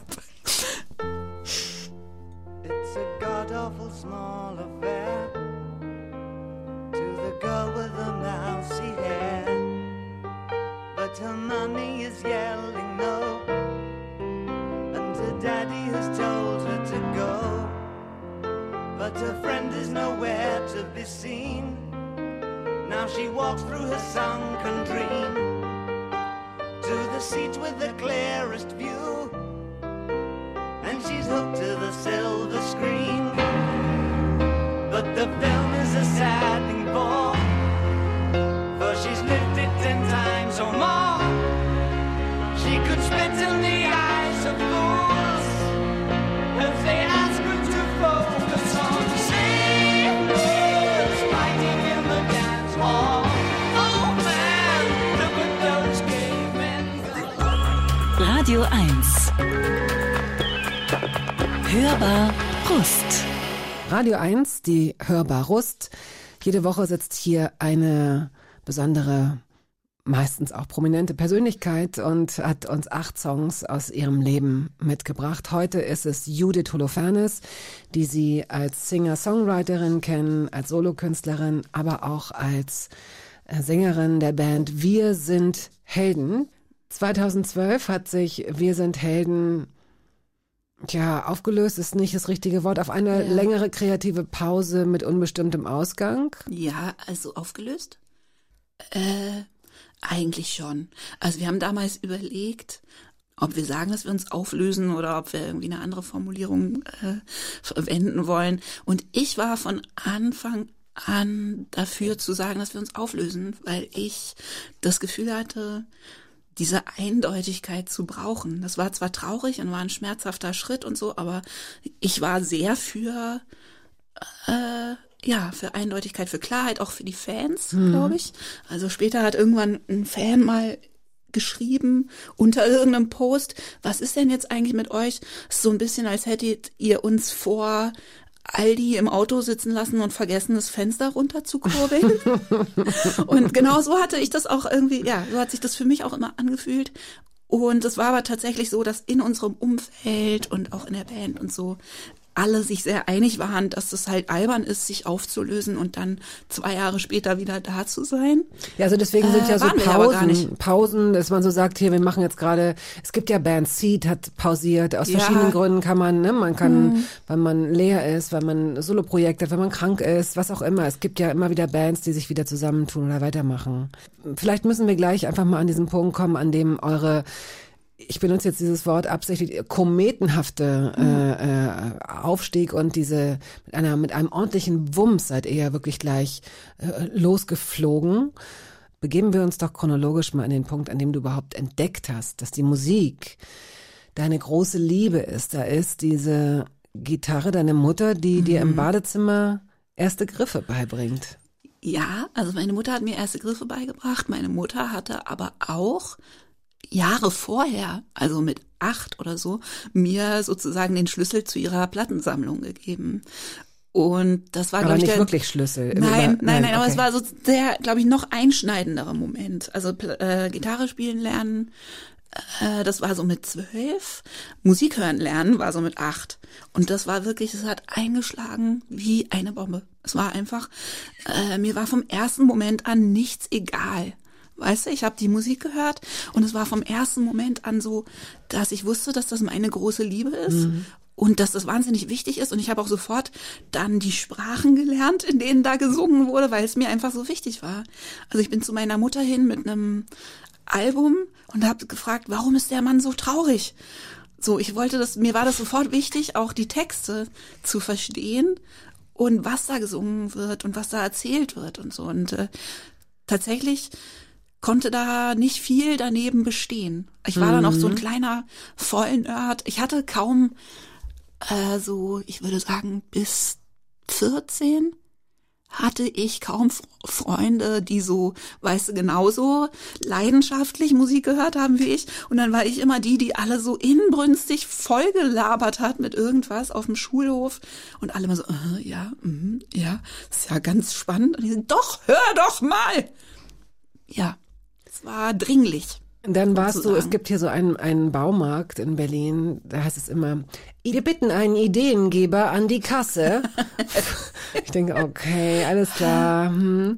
It's a god-awful small affair to the girl with the mousy hair, but her mommy is yelling no, and her daddy has told her to go, but her friend is nowhere to be seen. Now she walks through her sunken dream to the seat with the clearest view, and she's hooked to the silver screen. But the film is a sad thing for she's lived it 10 times or more. She could spit in the eyes of fools if they ask her to focus on sailors fighting in the dance hall. Oh man, look at those cavemen. Radio 1. Hörbar Rust. Radio 1, die Hörbar Rust. Jede Woche sitzt hier eine besondere, meistens auch prominente Persönlichkeit und hat uns 8 Songs aus ihrem Leben mitgebracht. Heute ist es Judith Holofernes, die Sie als Singer-Songwriterin kennen, als Solokünstlerin, aber auch als Sängerin der Band Wir sind Helden. 2012 hat sich Wir sind Helden aufgelöst ist nicht das richtige Wort, auf eine längere kreative Pause mit unbestimmtem Ausgang. Ja, also aufgelöst? Eigentlich schon. Also wir haben damals überlegt, ob wir sagen, dass wir uns auflösen oder ob wir irgendwie eine andere Formulierung verwenden wollen. Und ich war von Anfang an dafür zu sagen, dass wir uns auflösen, weil ich das Gefühl hatte, diese Eindeutigkeit zu brauchen. Das war zwar traurig und war ein schmerzhafter Schritt und so, aber ich war sehr für Eindeutigkeit, für Klarheit, auch für die Fans, glaube ich. Also später hat irgendwann ein Fan mal geschrieben unter irgendeinem Post, was ist denn jetzt eigentlich mit euch? Es ist so ein bisschen, als hättet ihr uns vor Aldi im Auto sitzen lassen und vergessen, das Fenster runter zu kurbeln. Und genau so hatte ich das auch irgendwie, so hat sich das für mich auch immer angefühlt. Und es war aber tatsächlich so, dass in unserem Umfeld und auch in der Band und so alle sich sehr einig waren, dass es halt albern ist, sich aufzulösen und dann 2 Jahre später wieder da zu sein. Ja, also deswegen sind ja so Pausen, dass man so sagt, hier, wir machen jetzt gerade, es gibt ja Bands, Seed hat pausiert, aus verschiedenen Gründen kann man, man kann, weil man leer ist, weil man Soloprojekte hat, wenn man krank ist, was auch immer. Es gibt ja immer wieder Bands, die sich wieder zusammentun oder weitermachen. Vielleicht müssen wir gleich einfach mal an diesen Punkt kommen, an dem ich benutze jetzt dieses Wort absichtlich, kometenhafte Aufstieg und mit einem ordentlichen Wumms seid ihr ja wirklich gleich losgeflogen. Begeben wir uns doch chronologisch mal an den Punkt, an dem du überhaupt entdeckt hast, dass die Musik deine große Liebe ist. Da ist diese Gitarre, deine Mutter, die dir im Badezimmer erste Griffe beibringt. Ja, also meine Mutter hat mir erste Griffe beigebracht. Meine Mutter hatte aber auch Jahre vorher, also mit 8 oder so, mir sozusagen den Schlüssel zu ihrer Plattensammlung gegeben. Und das war, glaube ich, nicht wirklich Schlüssel. Nein, okay. Aber es war so der, glaube ich, noch einschneidenderer Moment. Also Gitarre spielen lernen, das war so mit 12. Musik hören lernen war so mit 8. Und das war wirklich, es hat eingeschlagen wie eine Bombe. Es war einfach, mir war vom ersten Moment an nichts egal. Weißt du, ich habe die Musik gehört und es war vom ersten Moment an so, dass ich wusste, dass das meine große Liebe ist und dass das wahnsinnig wichtig ist. Und ich habe auch sofort dann die Sprachen gelernt, in denen da gesungen wurde, weil es mir einfach so wichtig war. Also ich bin zu meiner Mutter hin mit einem Album und habe gefragt, warum ist der Mann so traurig? So, mir war das sofort wichtig, auch die Texte zu verstehen und was da gesungen wird und was da erzählt wird und so. Und tatsächlich konnte da nicht viel daneben bestehen. Ich war dann auch so ein kleiner Vollnerd. Ich hatte kaum ich würde sagen, bis 14 hatte ich kaum Freunde, die so, weißt du, genauso leidenschaftlich Musik gehört haben wie ich. Und dann war ich immer die alle so inbrünstig vollgelabert hat mit irgendwas auf dem Schulhof. Und alle immer so, ja, ist ja ganz spannend. Und ich so, doch, hör doch mal! Ja, es war dringlich. Dann warst du, es gibt hier so einen Baumarkt in Berlin, da heißt es immer, wir bitten einen Ideengeber an die Kasse. Ich denke, okay, alles klar.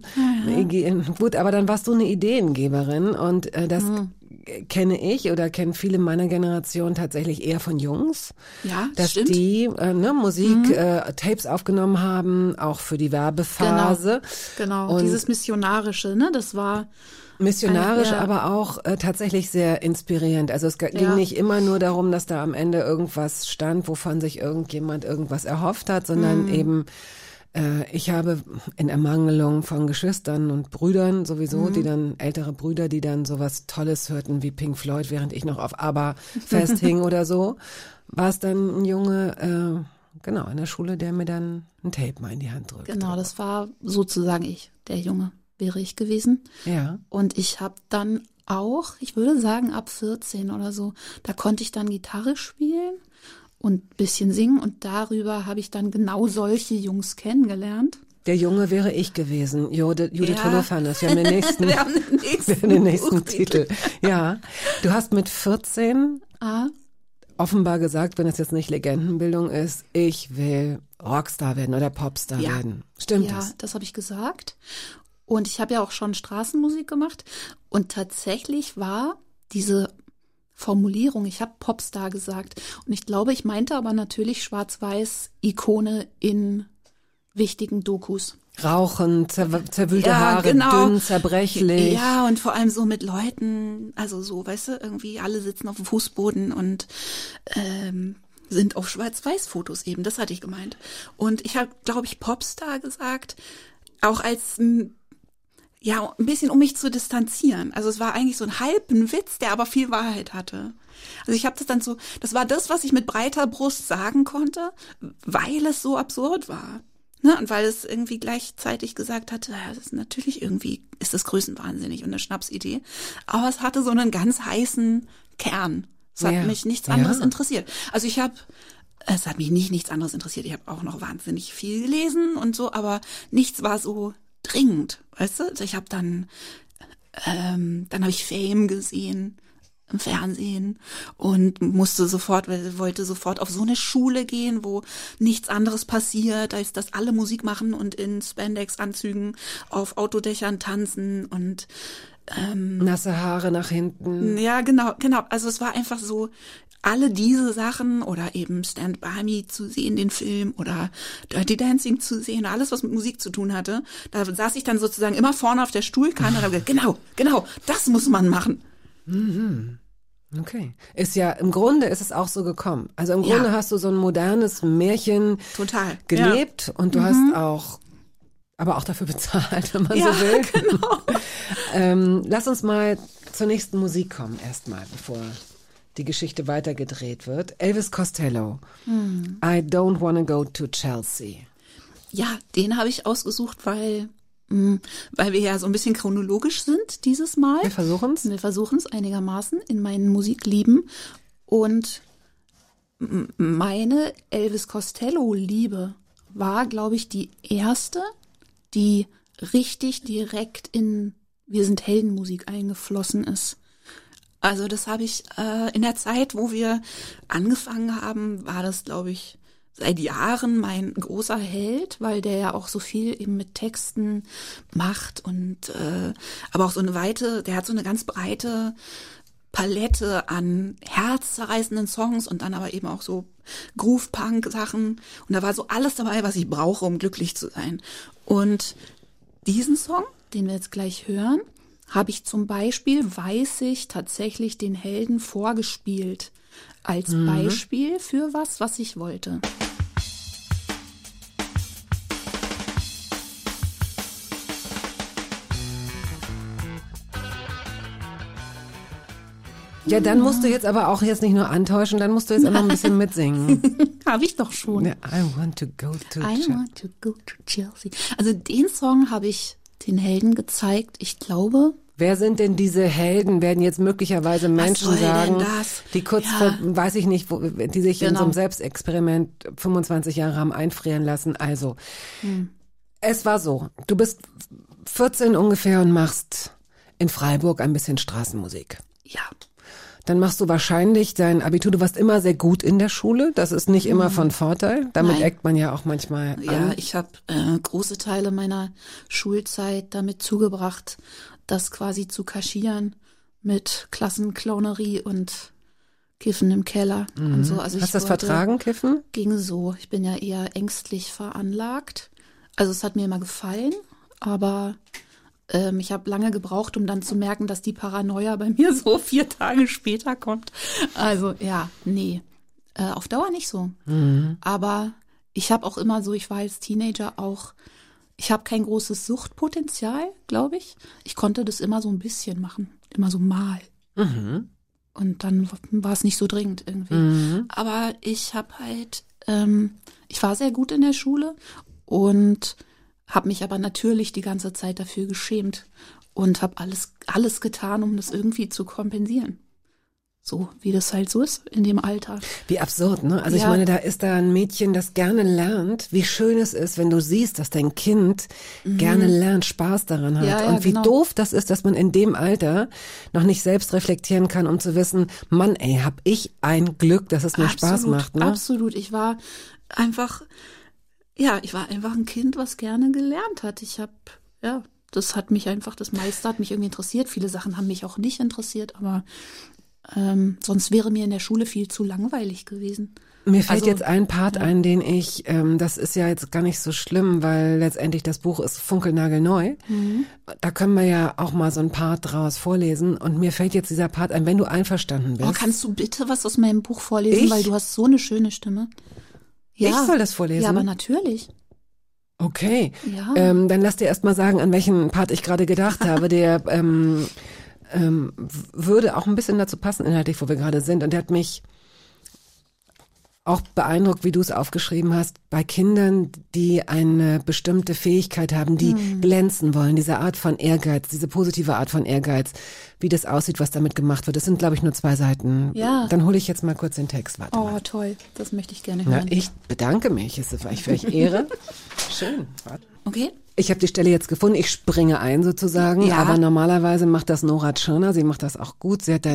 Gut, aber dann warst du eine Ideengeberin und das kenne ich oder kennen viele meiner Generation tatsächlich eher von Jungs. Ja, dass stimmt. Die Musik, Tapes aufgenommen haben, auch für die Werbephase. Genau, und dieses Missionarische, ne, das war missionarisch, aber auch tatsächlich sehr inspirierend. Also es ging nicht immer nur darum, dass da am Ende irgendwas stand, wovon sich irgendjemand irgendwas erhofft hat, sondern eben ich habe in Ermangelung von Geschwistern und Brüdern sowieso, die dann, ältere Brüder, die dann sowas Tolles hörten wie Pink Floyd, während ich noch auf ABBA festhing oder so, war es dann ein Junge, genau, in der Schule, der mir dann ein Tape mal in die Hand drückte. Genau, das war sozusagen der Junge wäre ich gewesen. Ja. Und ich habe dann auch, ich würde sagen ab 14 oder so, da konnte ich dann Gitarre spielen und ein bisschen singen und darüber habe ich dann genau solche Jungs kennengelernt. Der Junge wäre ich gewesen, Judith Holofernes. Wir haben den nächsten, Wir haben den nächsten Titel. Ja, du hast mit 14 offenbar gesagt, wenn es jetzt nicht Legendenbildung ist, ich will Rockstar werden oder Popstar werden. Stimmt das? Ja, das habe ich gesagt. Und ich habe ja auch schon Straßenmusik gemacht und tatsächlich war diese Formulierung, ich habe Popstar gesagt und ich glaube, ich meinte aber natürlich Schwarz-Weiß-Ikone in wichtigen Dokus. Rauchen, zerwühlte Haare, dünn, zerbrechlich. Ja, und vor allem so mit Leuten, also so, weißt du, irgendwie alle sitzen auf dem Fußboden und sind auf Schwarz-Weiß-Fotos eben, das hatte ich gemeint. Und ich habe, glaube ich, Popstar gesagt, auch als ein bisschen, um mich zu distanzieren. Also es war eigentlich so ein halben Witz, der aber viel Wahrheit hatte. Also ich habe das dann so, das war das, was ich mit breiter Brust sagen konnte, weil es so absurd war. Ne? Und weil es irgendwie gleichzeitig gesagt hatte, ja, das ist natürlich irgendwie, ist das größenwahnsinnig und eine Schnapsidee. Aber es hatte so einen ganz heißen Kern. Es hat mich nichts anderes interessiert. Also es hat mich nicht nichts anderes interessiert. Ich habe auch noch wahnsinnig viel gelesen und so, aber nichts war so dringend, weißt du? Also ich habe dann habe ich Fame gesehen im Fernsehen und wollte sofort auf so eine Schule gehen, wo nichts anderes passiert, als dass alle Musik machen und in Spandex-Anzügen auf Autodächern tanzen und nasse Haare nach hinten. Ja, genau. Also es war einfach so, alle diese Sachen oder eben Stand By Me zu sehen, den Film oder Dirty Dancing zu sehen, alles, was mit Musik zu tun hatte, da saß ich dann sozusagen immer vorne auf der Stuhlkante und habe gesagt, genau, das muss man machen. Mhm. Okay. Im Grunde ist es auch so gekommen. Also im Grunde hast du so ein modernes Märchen gelebt und du hast aber auch dafür bezahlt, wenn man so will. Genau. Lass uns mal zur nächsten Musik kommen erstmal, bevor die Geschichte weitergedreht wird. Elvis Costello, I Don't Wanna Go to Chelsea. Ja, den habe ich ausgesucht, weil wir ja so ein bisschen chronologisch sind dieses Mal. Wir versuchen es einigermaßen in meinen Musiklieben. Und meine Elvis Costello-Liebe war, glaube ich, die erste, die richtig direkt in Wir sind Heldenmusik eingeflossen ist. Also das habe ich in der Zeit, wo wir angefangen haben, war das, glaube ich, seit Jahren mein großer Held, weil der ja auch so viel eben mit Texten macht und aber auch der hat so eine ganz breite Palette an herzzerreißenden Songs und dann aber eben auch so Groove-Punk-Sachen. Und da war so alles dabei, was ich brauche, um glücklich zu sein. Und diesen Song, den wir jetzt gleich hören, habe ich zum Beispiel, weiß ich, tatsächlich den Helden vorgespielt. Als Beispiel für was ich wollte. Ja, dann musst du jetzt aber auch nicht nur antäuschen, dann musst du jetzt auch noch ein bisschen mitsingen. Habe ich doch schon. Ja, I want to go to Chelsea. Also den Song habe ich den Helden gezeigt. Ich glaube... Wer sind denn diese Helden? Werden jetzt möglicherweise Menschen sagen, die kurz vor, weiß ich nicht, die sich in so einem Selbstexperiment 25 Jahre haben einfrieren lassen. Also, es war so, du bist 14 ungefähr und machst in Freiburg ein bisschen Straßenmusik. Ja. Dann machst du wahrscheinlich dein Abitur. Du warst immer sehr gut in der Schule. Das ist nicht immer von Vorteil. Damit eckt man ja auch manchmal an. Ja, ich habe große Teile meiner Schulzeit damit zugebracht, das quasi zu kaschieren mit Klassenclownerie und Kiffen im Keller und so. Also hast du das vertragen, Kiffen? Ging so. Ich bin ja eher ängstlich veranlagt. Also es hat mir immer gefallen, aber ich habe lange gebraucht, um dann zu merken, dass die Paranoia bei mir so 4 Tage später kommt. Also ja, nee, auf Dauer nicht so. Aber ich habe auch immer so, ich war als Teenager auch, ich habe kein großes Suchtpotenzial, glaube ich. Ich konnte das immer so ein bisschen machen, immer so mal. Und dann war es nicht so dringend irgendwie. Aber ich habe halt, ich war sehr gut in der Schule und habe mich aber natürlich die ganze Zeit dafür geschämt und habe alles getan, um das irgendwie zu kompensieren. So, wie das halt so ist in dem Alter. Wie absurd, ne? Also ich meine, da ist da ein Mädchen, das gerne lernt. Wie schön es ist, wenn du siehst, dass dein Kind gerne lernt, Spaß daran hat. Und wie doof das ist, dass man in dem Alter noch nicht selbst reflektieren kann, um zu wissen, Mann, ey, hab ich ein Glück, dass es mir Spaß macht, ne? Absolut. Ich war einfach ein Kind, was gerne gelernt hat. Das meiste hat mich irgendwie interessiert. Viele Sachen haben mich auch nicht interessiert, aber sonst wäre mir in der Schule viel zu langweilig gewesen. Mir fällt Also, jetzt ein Part ein, den ich, das ist ja jetzt gar nicht so schlimm, weil letztendlich das Buch ist funkelnagelneu. Da können wir ja auch mal so ein Part draus vorlesen. Und mir fällt jetzt dieser Part ein, wenn du einverstanden bist. Oh, kannst du bitte was aus meinem Buch vorlesen, Ich? weil du hast so eine schöne Stimme. Ja. Ich soll das vorlesen? Ja, aber natürlich. Okay. Ja. Dann lass dir erst mal sagen, an welchen Part ich gerade gedacht habe. Der würde auch ein bisschen dazu passen, inhaltlich, wo wir gerade sind. Und der hat mich auch beeindruckt, wie du es aufgeschrieben hast, bei Kindern, die eine bestimmte Fähigkeit haben, die glänzen wollen, diese Art von Ehrgeiz, diese positive Art von Ehrgeiz, wie das aussieht, was damit gemacht wird. Das sind, glaube ich, nur 2 Seiten. Ja. Dann hole ich jetzt mal kurz den Text. Warte Oh, mal. toll. Das möchte ich gerne Na, hören. ich bedanke mich. Es war für euch Ehre. Schön. Warte. Okay. Ich habe die Stelle jetzt gefunden. Ich springe ein sozusagen. Ja. Aber normalerweise macht das Nora Tschirner. Sie macht das auch gut. Sie hat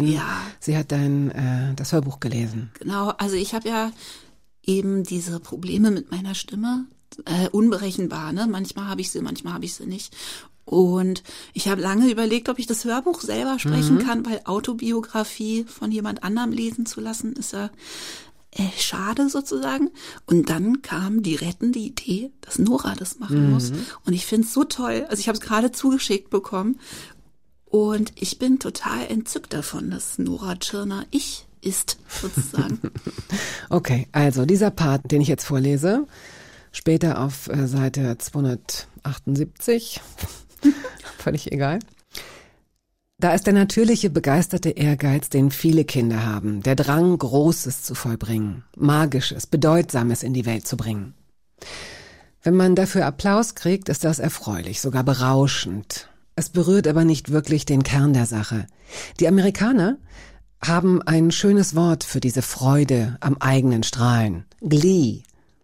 das Hörbuch gelesen. Genau, also ich habe ja eben diese Probleme mit meiner Stimme, unberechenbar, ne? Manchmal habe ich sie, manchmal habe ich sie nicht. Und ich habe lange überlegt, ob ich das Hörbuch selber sprechen kann, weil Autobiografie von jemand anderem lesen zu lassen, ist ja schade sozusagen. Und dann kam die rettende Idee, dass Nora das machen muss. Und ich finde es so toll. Also ich habe es gerade zugeschickt bekommen. Und ich bin total entzückt davon, dass Nora Tschirner ich ist, sozusagen. Okay, also dieser Part, den ich jetzt vorlese, später auf Seite 278, völlig egal. Da ist der natürliche, begeisterte Ehrgeiz, den viele Kinder haben, der Drang, Großes zu vollbringen, Magisches, Bedeutsames in die Welt zu bringen. Wenn man dafür Applaus kriegt, ist das erfreulich, sogar berauschend. Es berührt aber nicht wirklich den Kern der Sache. Die Amerikaner haben ein schönes Wort für diese Freude am eigenen Strahlen. Glee.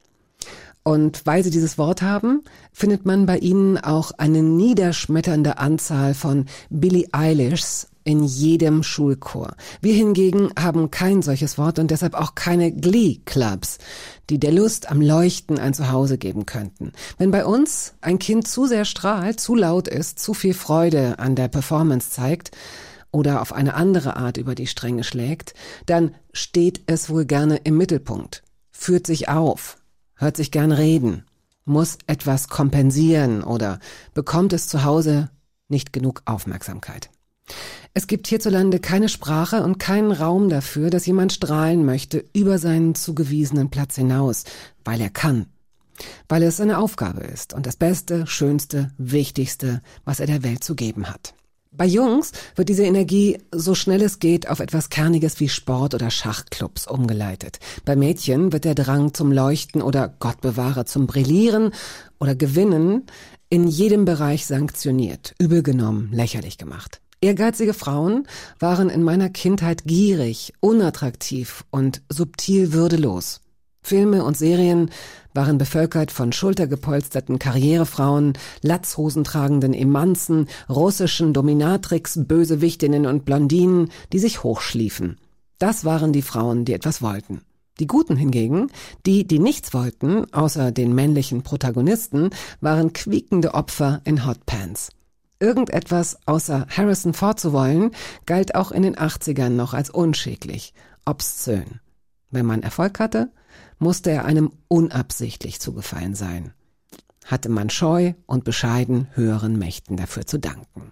Und weil sie dieses Wort haben, findet man bei ihnen auch eine niederschmetternde Anzahl von Billie Eilishs in jedem Schulchor. Wir hingegen haben kein solches Wort und deshalb auch keine Glee-Clubs, die der Lust am Leuchten ein Zuhause geben könnten. Wenn bei uns ein Kind zu sehr strahlt, zu laut ist, zu viel Freude an der Performance zeigt oder auf eine andere Art über die Stränge schlägt, dann steht es wohl gerne im Mittelpunkt, führt sich auf, hört sich gern reden, muss etwas kompensieren oder bekommt es zu Hause nicht genug Aufmerksamkeit. Es gibt hierzulande keine Sprache und keinen Raum dafür, dass jemand strahlen möchte über seinen zugewiesenen Platz hinaus, weil er kann, weil es seine Aufgabe ist und das Beste, Schönste, Wichtigste, was er der Welt zu geben hat. Bei Jungs wird diese Energie so schnell es geht auf etwas Kerniges wie Sport oder Schachclubs umgeleitet. Bei Mädchen wird der Drang zum Leuchten oder Gott bewahre zum Brillieren oder Gewinnen in jedem Bereich sanktioniert, übel genommen, lächerlich gemacht. Ehrgeizige Frauen waren in meiner Kindheit gierig, unattraktiv und subtil würdelos. Filme und Serien waren bevölkert von schultergepolsterten Karrierefrauen, latzhosentragenden Emanzen, russischen Dominatrix, Bösewichtinnen und Blondinen, die sich hochschliefen. Das waren die Frauen, die etwas wollten. Die Guten hingegen, die nichts wollten, außer den männlichen Protagonisten, waren quiekende Opfer in Hotpants. Irgendetwas außer Harrison Ford zu wollen, galt auch in den 80ern noch als unschicklich, obszön. Wenn man Erfolg hatte, musste er einem unabsichtlich zugefallen sein. Hatte man scheu und bescheiden höheren Mächten dafür zu danken.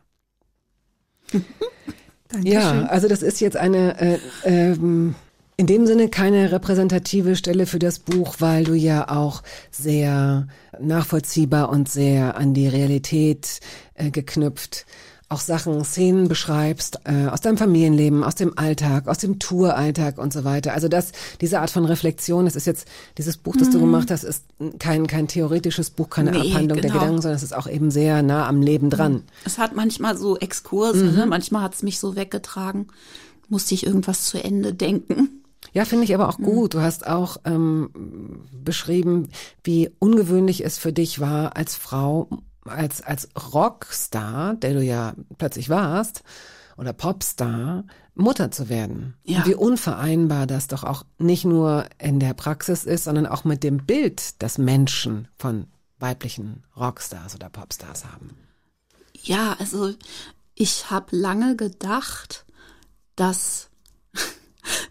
Ja, also das ist jetzt eine in dem Sinne keine repräsentative Stelle für das Buch, weil du ja auch sehr nachvollziehbar und sehr an die Realität geknüpft auch Szenen beschreibst, aus deinem Familienleben, aus dem Alltag, aus dem Touralltag und so weiter. Also diese Art von Reflexion, das ist jetzt, dieses Buch, das du gemacht hast, ist kein theoretisches Buch, keine Abhandlung der Gedanken, sondern es ist auch eben sehr nah am Leben dran. Es hat manchmal so Exkurse, ne? Manchmal hat es mich so weggetragen, musste ich irgendwas zu Ende denken. Ja, finde ich aber auch gut. Du hast auch beschrieben, wie ungewöhnlich es für dich war, als Frau, als Rockstar, der du ja plötzlich warst, oder Popstar, Mutter zu werden. Ja. Und wie unvereinbar das doch auch nicht nur in der Praxis ist, sondern auch mit dem Bild, das Menschen von weiblichen Rockstars oder Popstars haben. Ja, also ich habe lange gedacht, dass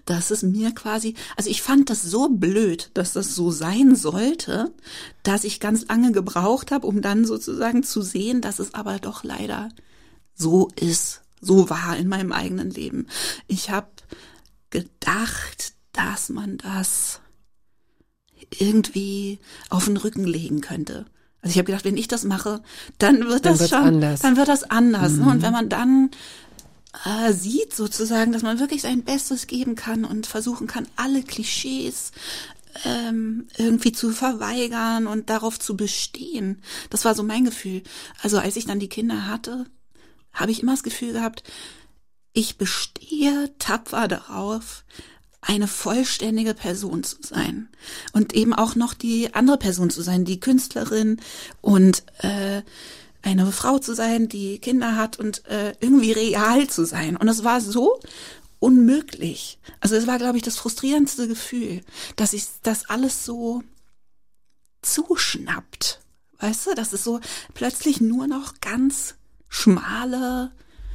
dass es mir quasi, also ich fand das so blöd, dass das so sein sollte, dass ich ganz lange gebraucht habe, um dann sozusagen zu sehen, dass es aber doch leider so ist, so war in meinem eigenen Leben. Ich habe gedacht, dass man das irgendwie auf den Rücken legen könnte. Also ich habe gedacht, wenn ich das mache, dann wird das anders. Ne? Und wenn man dann sieht sozusagen, dass man wirklich sein Bestes geben kann und versuchen kann, alle Klischees irgendwie zu verweigern und darauf zu bestehen. Das war so mein Gefühl. Also als ich dann die Kinder hatte, habe ich immer das Gefühl gehabt, ich bestehe tapfer darauf, eine vollständige Person zu sein und eben auch noch die andere Person zu sein, die Künstlerin und eine Frau zu sein, die Kinder hat und irgendwie real zu sein. Und es war so unmöglich. Also es war, glaube ich, das frustrierendste Gefühl, dass sich das alles so zuschnappt. Weißt du, dass es so plötzlich nur noch ganz schmale,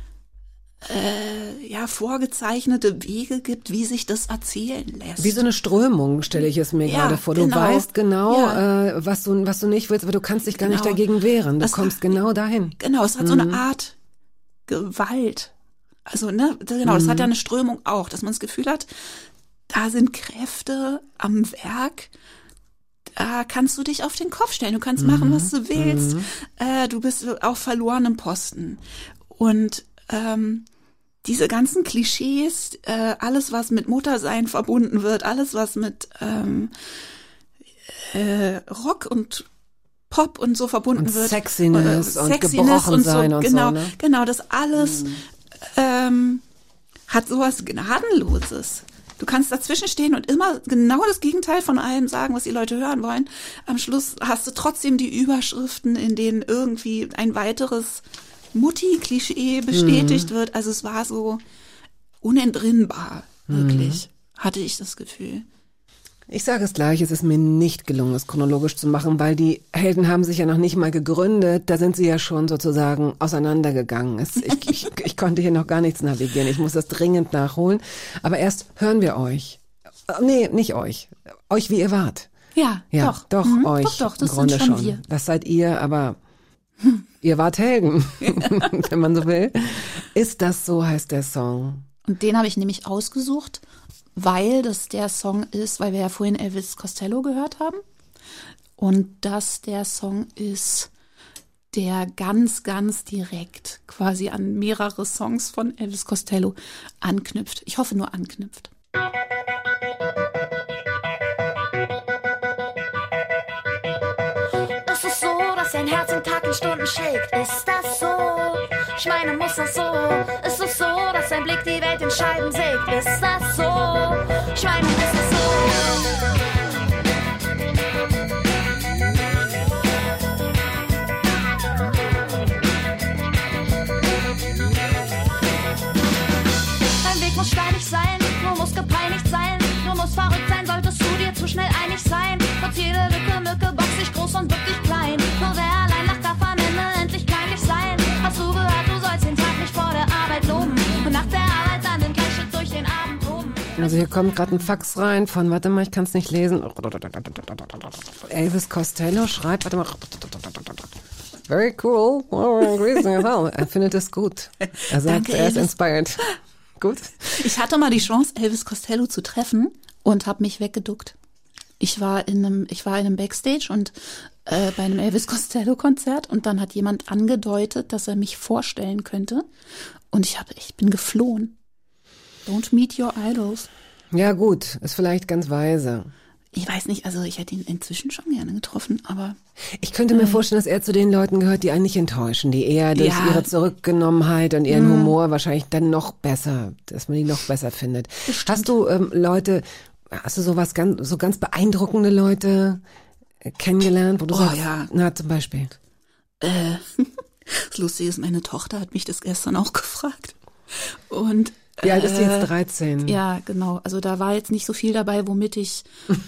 vorgezeichnete Wege gibt, wie sich das erzählen lässt. Wie so eine Strömung, stelle ich es mir gerade vor. Du weißt genau, was du nicht willst, aber du kannst dich gar nicht dagegen wehren. Du kommst genau dahin. Genau, es hat so eine Art Gewalt. Also, das hat ja eine Strömung auch, dass man das Gefühl hat, da sind Kräfte am Werk, da kannst du dich auf den Kopf stellen, du kannst machen, was du willst, du bist auf verlorenem Posten. Und diese ganzen Klischees, alles, was mit Muttersein verbunden wird, alles, was mit Rock und Pop und so verbunden wird. Sexiness und gebrochen sein und genau, so. Ne? Genau, das alles hat sowas Gnadenloses. Du kannst dazwischen stehen und immer genau das Gegenteil von allem sagen, was die Leute hören wollen. Am Schluss hast du trotzdem die Überschriften, in denen irgendwie ein weiteres Mutti-Klischee bestätigt wird. Also es war so unentrinnbar, wirklich, hatte ich das Gefühl. Ich sage es gleich, es ist mir nicht gelungen, es chronologisch zu machen, weil die Helden haben sich ja noch nicht mal gegründet, da sind sie ja schon sozusagen auseinandergegangen. Ich konnte hier noch gar nichts navigieren, ich muss das dringend nachholen. Aber erst hören wir euch. Nee, nicht euch. Euch, wie ihr wart. Ja, doch. Doch, euch. Doch, das im Grunde sind schon wir. Das seid ihr, aber ihr wart Helden, wenn man so will. Ist das so, heißt der Song. Und den habe ich nämlich ausgesucht, weil das der Song ist, weil wir ja vorhin Elvis Costello gehört haben. Und das der Song ist, der ganz, ganz direkt quasi an mehrere Songs von Elvis Costello anknüpft. Ich hoffe nur anknüpft. Ist es so, dass dein Herz in Tag und Stunden schlägt? Ist das so? Ich meine, muss das so? Ist es so, dass dein Blick die Welt in Scheiben sägt? Ist das so? Ich meine, ist es so? Dein Weg muss steinig sein, du musst gepeinigt sein, du musst verrückt sein, solltest du dir zu schnell einig sein. Trotz jede Lücke, Mücke, box dich groß und bück dich klein. Nur wer allein lacht, darf am Ende endlich kleinlich sein. Hast du gehört, du sollst den Tag nicht vor der Arbeit loben und nach der Arbeit dann den Gleichschritt durch den Abend proben. Also hier kommt gerade ein Fax rein von, warte mal, ich kann es nicht lesen. Elvis Costello schreibt, warte mal. Very cool. Er findet es gut. Er sagt, er ist inspired. Gut. Ich hatte mal die Chance, Elvis Costello zu treffen und habe mich weggeduckt. Ich war in einem Backstage und bei einem Elvis Costello Konzert und dann hat jemand angedeutet, dass er mich vorstellen könnte und ich bin geflohen. Don't meet your idols. Ja gut, ist vielleicht ganz weise. Ich weiß nicht, also ich hätte ihn inzwischen schon gerne getroffen, aber... Ich könnte mir vorstellen, dass er zu den Leuten gehört, die einen nicht enttäuschen, die eher durch ihre Zurückgenommenheit und ihren Humor wahrscheinlich dann noch besser, dass man die noch besser findet. Hast du hast du so ganz beeindruckende Leute kennengelernt, wo du sagst, na zum Beispiel? Das Lustige ist, meine Tochter hat mich das gestern auch gefragt. Und wie alt ist sie jetzt? 13? Ja, genau. Also da war jetzt nicht so viel dabei, womit ich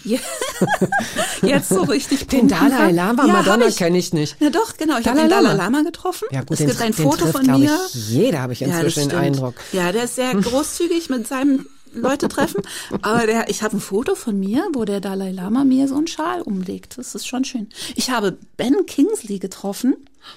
jetzt so richtig den Dalai Lama, Madonna kenne ich nicht. Ja doch, genau. Ich habe den Dalai Lama getroffen. Ja, gut, es gibt ein Foto von mir. Jeder habe ich inzwischen den Eindruck. Ja, der ist sehr großzügig mit seinem Leute treffen. Aber ich habe ein Foto von mir, wo der Dalai Lama mir so einen Schal umlegt. Das ist schon schön. Ich habe Ben Kingsley getroffen.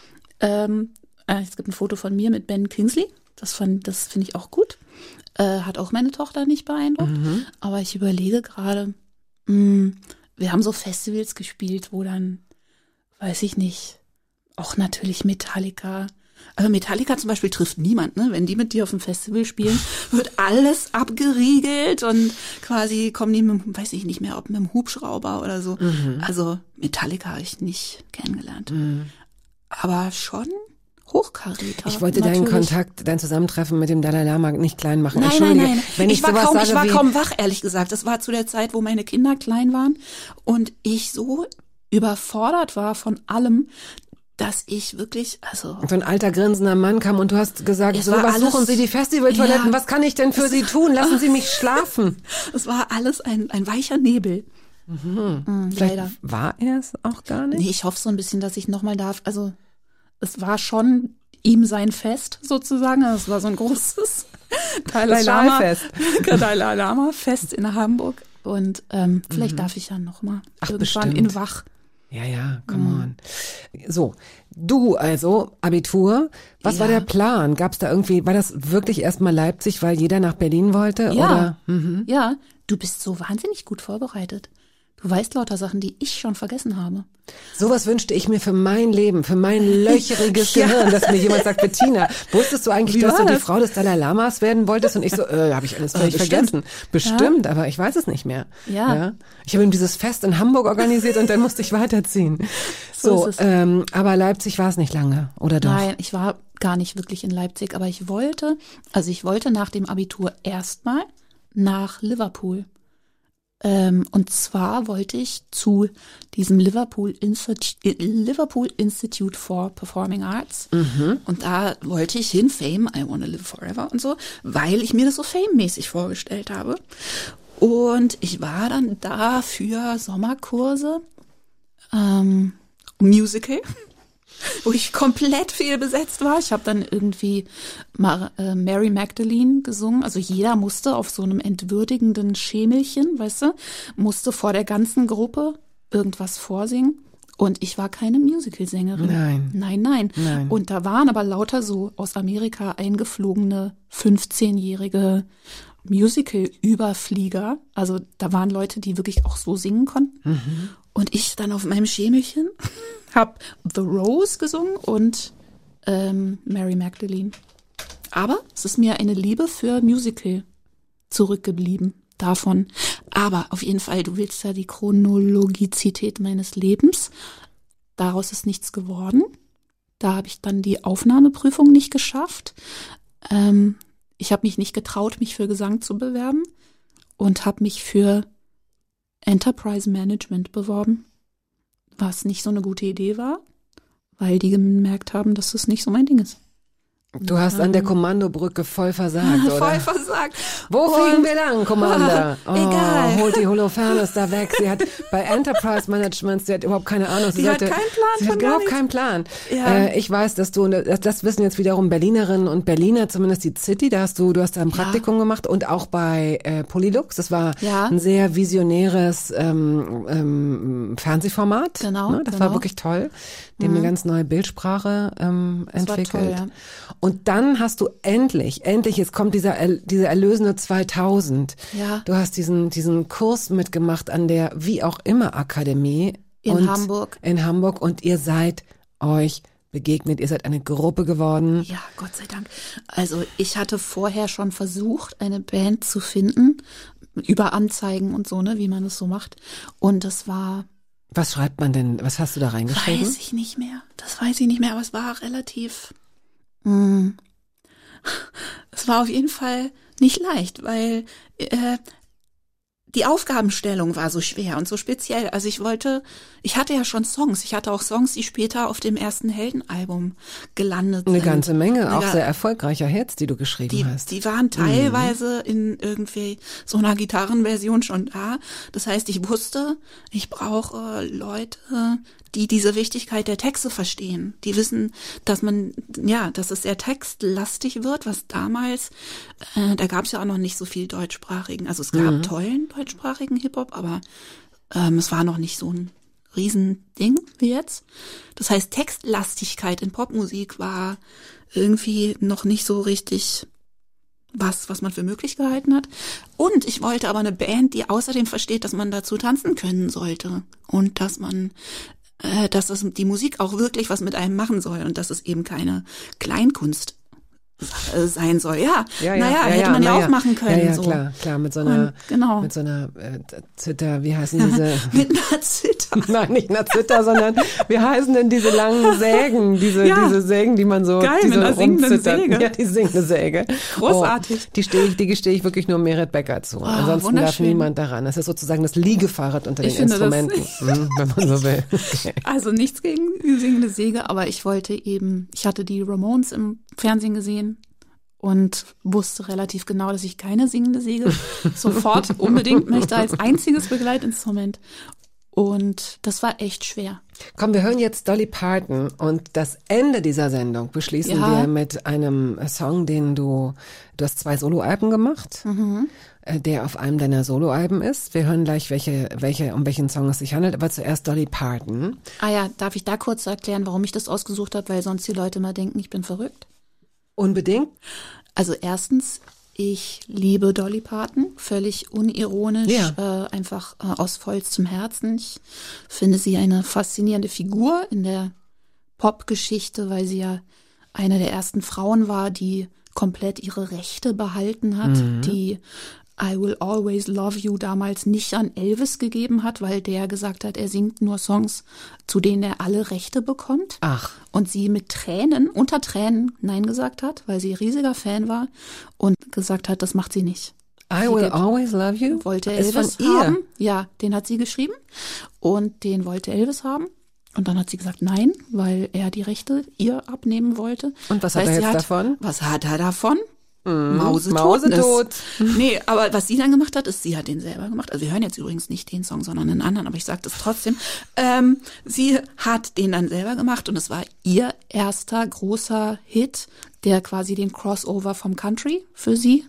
Es gibt ein Foto von mir mit Ben Kingsley. Das finde ich auch gut. Hat auch meine Tochter nicht beeindruckt. Aber ich überlege gerade, wir haben so Festivals gespielt, wo dann, weiß ich nicht, auch natürlich Metallica. Also Metallica zum Beispiel trifft niemand, ne? Wenn die mit dir auf dem Festival spielen, wird alles abgeriegelt und quasi kommen die mit, weiß ich nicht mehr, ob mit dem Hubschrauber oder so. Also Metallica habe ich nicht kennengelernt. Aber schon Hochkaräter. Ich wollte deinen Kontakt, dein Zusammentreffen mit dem Dalai Lama nicht klein machen. Nein. Wenn ich war kaum wach, ehrlich gesagt. Das war zu der Zeit, wo meine Kinder klein waren und ich so überfordert war von allem, dass ich wirklich, also... So ein alter grinsender Mann kam und du hast gesagt, so, was suchen Sie die Festivaltoiletten? Was kann ich denn für Sie tun? Lassen Sie mich schlafen. Es war alles ein weicher Nebel. Leider. War er es auch gar nicht? Nee, ich hoffe so ein bisschen, dass ich nochmal darf. Also es war schon ihm sein Fest sozusagen. Es war so ein großes Dalai Lama Fest in Hamburg. Und vielleicht darf ich ja nochmal irgendwann bestimmt. in Wach. Ja, come on. So, du also, Abitur, was war der Plan? Gab's da irgendwie, war das wirklich erstmal Leipzig, weil jeder nach Berlin wollte? Ja, oder? Ja, du bist so wahnsinnig gut vorbereitet. Du weißt lauter Sachen, die ich schon vergessen habe. Sowas wünschte ich mir für mein Leben, für mein löcheriges Gehirn, dass mir jemand sagt, Bettina, wusstest du eigentlich, dass du die Frau des Dalai Lamas werden wolltest? Und ich so, habe ich alles völlig vergessen. Bestimmt, aber ich weiß es nicht mehr. Ja. Ich habe ihm dieses Fest in Hamburg organisiert und dann musste ich weiterziehen. So, aber Leipzig war es nicht lange, oder doch? Nein, ich war gar nicht wirklich in Leipzig, aber ich wollte nach dem Abitur erstmal nach Liverpool. Und zwar wollte ich zu diesem Liverpool Institute for Performing Arts. Und da wollte ich hin, Fame, I Wanna Live Forever und so, weil ich mir das so Fame-mäßig vorgestellt habe. Und ich war dann da für Sommerkurse, Musical, wo ich komplett fehlbesetzt war. Ich habe dann irgendwie Mary Magdalene gesungen. Also jeder musste auf so einem entwürdigenden Schemelchen, weißt du, musste vor der ganzen Gruppe irgendwas vorsingen. Und ich war keine Musicalsängerin. Nein. Und da waren aber lauter so aus Amerika eingeflogene 15-jährige Musical-Überflieger. Also da waren Leute, die wirklich auch so singen konnten. Und ich dann auf meinem Schemelchen habe The Rose gesungen und Mary Magdalene. Aber es ist mir eine Liebe für Musical zurückgeblieben davon. Aber auf jeden Fall, du willst ja die Chronologizität meines Lebens. Daraus ist nichts geworden. Da habe ich dann die Aufnahmeprüfung nicht geschafft. Ich habe mich nicht getraut, mich für Gesang zu bewerben und habe mich für Enterprise Management beworben, was nicht so eine gute Idee war, weil die gemerkt haben, dass das nicht so mein Ding ist. Du hast an der Kommandobrücke voll versagt, oder? Voll versagt. Wo fliegen wir lang, Commander? Egal. Holt die Holofernes da weg. Sie hat bei Enterprise Management, sie hat überhaupt keine Ahnung. Sie hat überhaupt keinen Plan. Ja. Ich weiß, dass du, das wissen jetzt wiederum Berlinerinnen und Berliner, zumindest die City, du hast da ein Praktikum gemacht und auch bei Polylux. Das war ein sehr visionäres Fernsehformat. Genau. Ne? Das war wirklich toll. Die haben eine ganz neue Bildsprache entwickelt. Toll, ja. Und dann hast du endlich, jetzt kommt dieser erlösende 2000. Ja. Du hast diesen Kurs mitgemacht an der wie auch immer Akademie in Hamburg. Und ihr seid euch begegnet, ihr seid eine Gruppe geworden. Ja, Gott sei Dank. Also ich hatte vorher schon versucht, eine Band zu finden, über Anzeigen und so, ne, wie man das so macht. Und das war... Was schreibt man denn, was hast du da reingeschrieben? Das weiß ich nicht mehr, aber es war relativ... Es war auf jeden Fall nicht leicht, weil die Aufgabenstellung war so schwer und so speziell. Also ich hatte ja schon Songs. Ich hatte auch Songs, die später auf dem ersten Heldenalbum gelandet sind. Eine ganze Menge, auch sehr erfolgreicher Hits, die du geschrieben hast. Die waren teilweise in irgendwie so einer Gitarrenversion schon da. Das heißt, ich wusste, ich brauche Leute, die diese Wichtigkeit der Texte verstehen. Die wissen, dass es sehr textlastig wird, was damals, da gab es ja auch noch nicht so viel deutschsprachigen. Also es gab tollen deutschsprachigen Hip-Hop, aber es war noch nicht so ein Riesending wie jetzt. Das heißt, Textlastigkeit in Popmusik war irgendwie noch nicht so richtig was man für möglich gehalten hat. Und ich wollte aber eine Band, die außerdem versteht, dass man dazu tanzen können sollte und dass die Musik auch wirklich was mit einem machen soll und dass es eben keine Kleinkunst sein soll. Hätte man ja auch machen können. Ja, so. klar, mit so einer Zither, wie heißen diese? Mit einer Zither. Nein, nicht einer Zither, sondern wie heißen denn diese langen Sägen, diese Sägen, die man so geil, mit einer singenden Säge. Ja, die singende Säge. Großartig. Die stehe ich wirklich nur Meret Becker zu. Ansonsten darf niemand daran. Das ist sozusagen das Liegefahrrad unter den Instrumenten, wenn man so will. Okay. Also nichts gegen die singende Säge, aber ich hatte die Ramones im Fernsehen gesehen und wusste relativ genau, dass ich keine singende Säge sofort unbedingt möchte als einziges Begleitinstrument. Und das war echt schwer. Komm, wir hören jetzt Dolly Parton und das Ende dieser Sendung beschließen wir mit einem Song, den du hast 2 Soloalben gemacht, der auf einem deiner Soloalben ist. Wir hören gleich, um welchen Song es sich handelt, aber zuerst Dolly Parton. Ah ja, darf ich da kurz erklären, warum ich das ausgesucht habe, weil sonst die Leute mal denken, ich bin verrückt? Unbedingt. Also erstens, ich liebe Dolly Parton, völlig unironisch, einfach aus vollstem Herzen. Ich finde sie eine faszinierende Figur in der Popgeschichte, weil sie ja eine der ersten Frauen war, die komplett ihre Rechte behalten hat, die I Will Always Love You damals nicht an Elvis gegeben hat, weil der gesagt hat, er singt nur Songs, zu denen er alle Rechte bekommt. Ach. Und sie unter Tränen Nein gesagt hat, weil sie riesiger Fan war und gesagt hat, das macht sie nicht. I Will Always Love You? Wollte Elvis haben. Ja, den hat sie geschrieben und den wollte Elvis haben. Und dann hat sie gesagt nein, weil er die Rechte ihr abnehmen wollte. Und was hat er jetzt davon? Was hat er davon? Mausetot. Nee, aber was sie dann gemacht hat, ist, sie hat den selber gemacht. Also wir hören jetzt übrigens nicht den Song, sondern einen anderen, aber ich sage das trotzdem. Sie hat den dann selber gemacht und es war ihr erster großer Hit, der quasi den Crossover vom Country für sie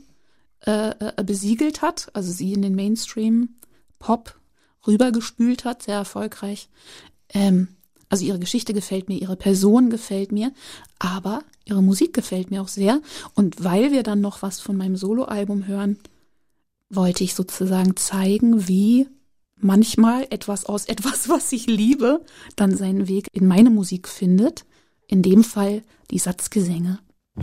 besiegelt hat. Also sie in den Mainstream-Pop rübergespült hat, sehr erfolgreich. Also ihre Geschichte gefällt mir, ihre Person gefällt mir, aber ihre Musik gefällt mir auch sehr. Und weil wir dann noch was von meinem Soloalbum hören, wollte ich sozusagen zeigen, wie manchmal etwas aus etwas, was ich liebe, dann seinen Weg in meine Musik findet. In dem Fall die Satzgesänge.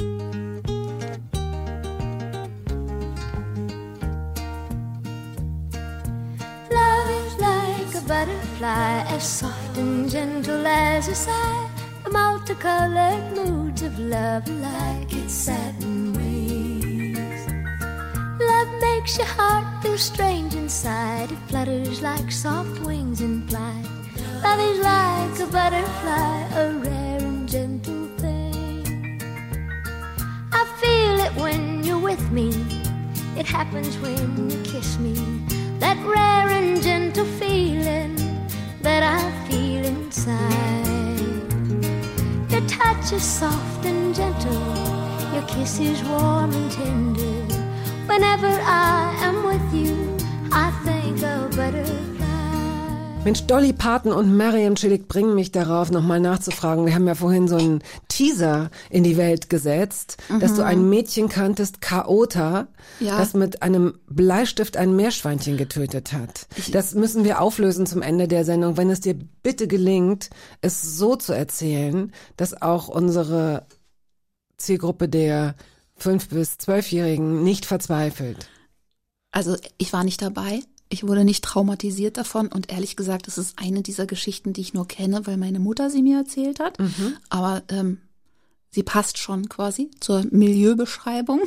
Butterfly, as soft and gentle as a sigh, the multicolored moods of love like its satin wings. Love makes your heart feel strange inside, it flutters like soft wings in flight. Love is like a butterfly, a rare and gentle thing. I feel it when you're with me, it happens when you kiss me. That rare and gentle feeling that I feel inside. Your touch is soft and gentle, your kiss is warm and tender. Whenever I am with you, I think of butterfly. Mensch, Dolly Parton und Mariam Cilic bringen mich darauf, nochmal nachzufragen. Wir haben ja vorhin so einen Teaser in die Welt gesetzt, dass du ein Mädchen kanntest, Chaota, das mit einem Bleistift ein Meerschweinchen getötet hat. Das müssen wir auflösen zum Ende der Sendung, wenn es dir bitte gelingt, es so zu erzählen, dass auch unsere Zielgruppe der 5- bis 12-Jährigen nicht verzweifelt. Also ich war nicht dabei. Ich wurde nicht traumatisiert davon und ehrlich gesagt, es ist eine dieser Geschichten, die ich nur kenne, weil meine Mutter sie mir erzählt hat. Aber sie passt schon quasi zur Milieubeschreibung.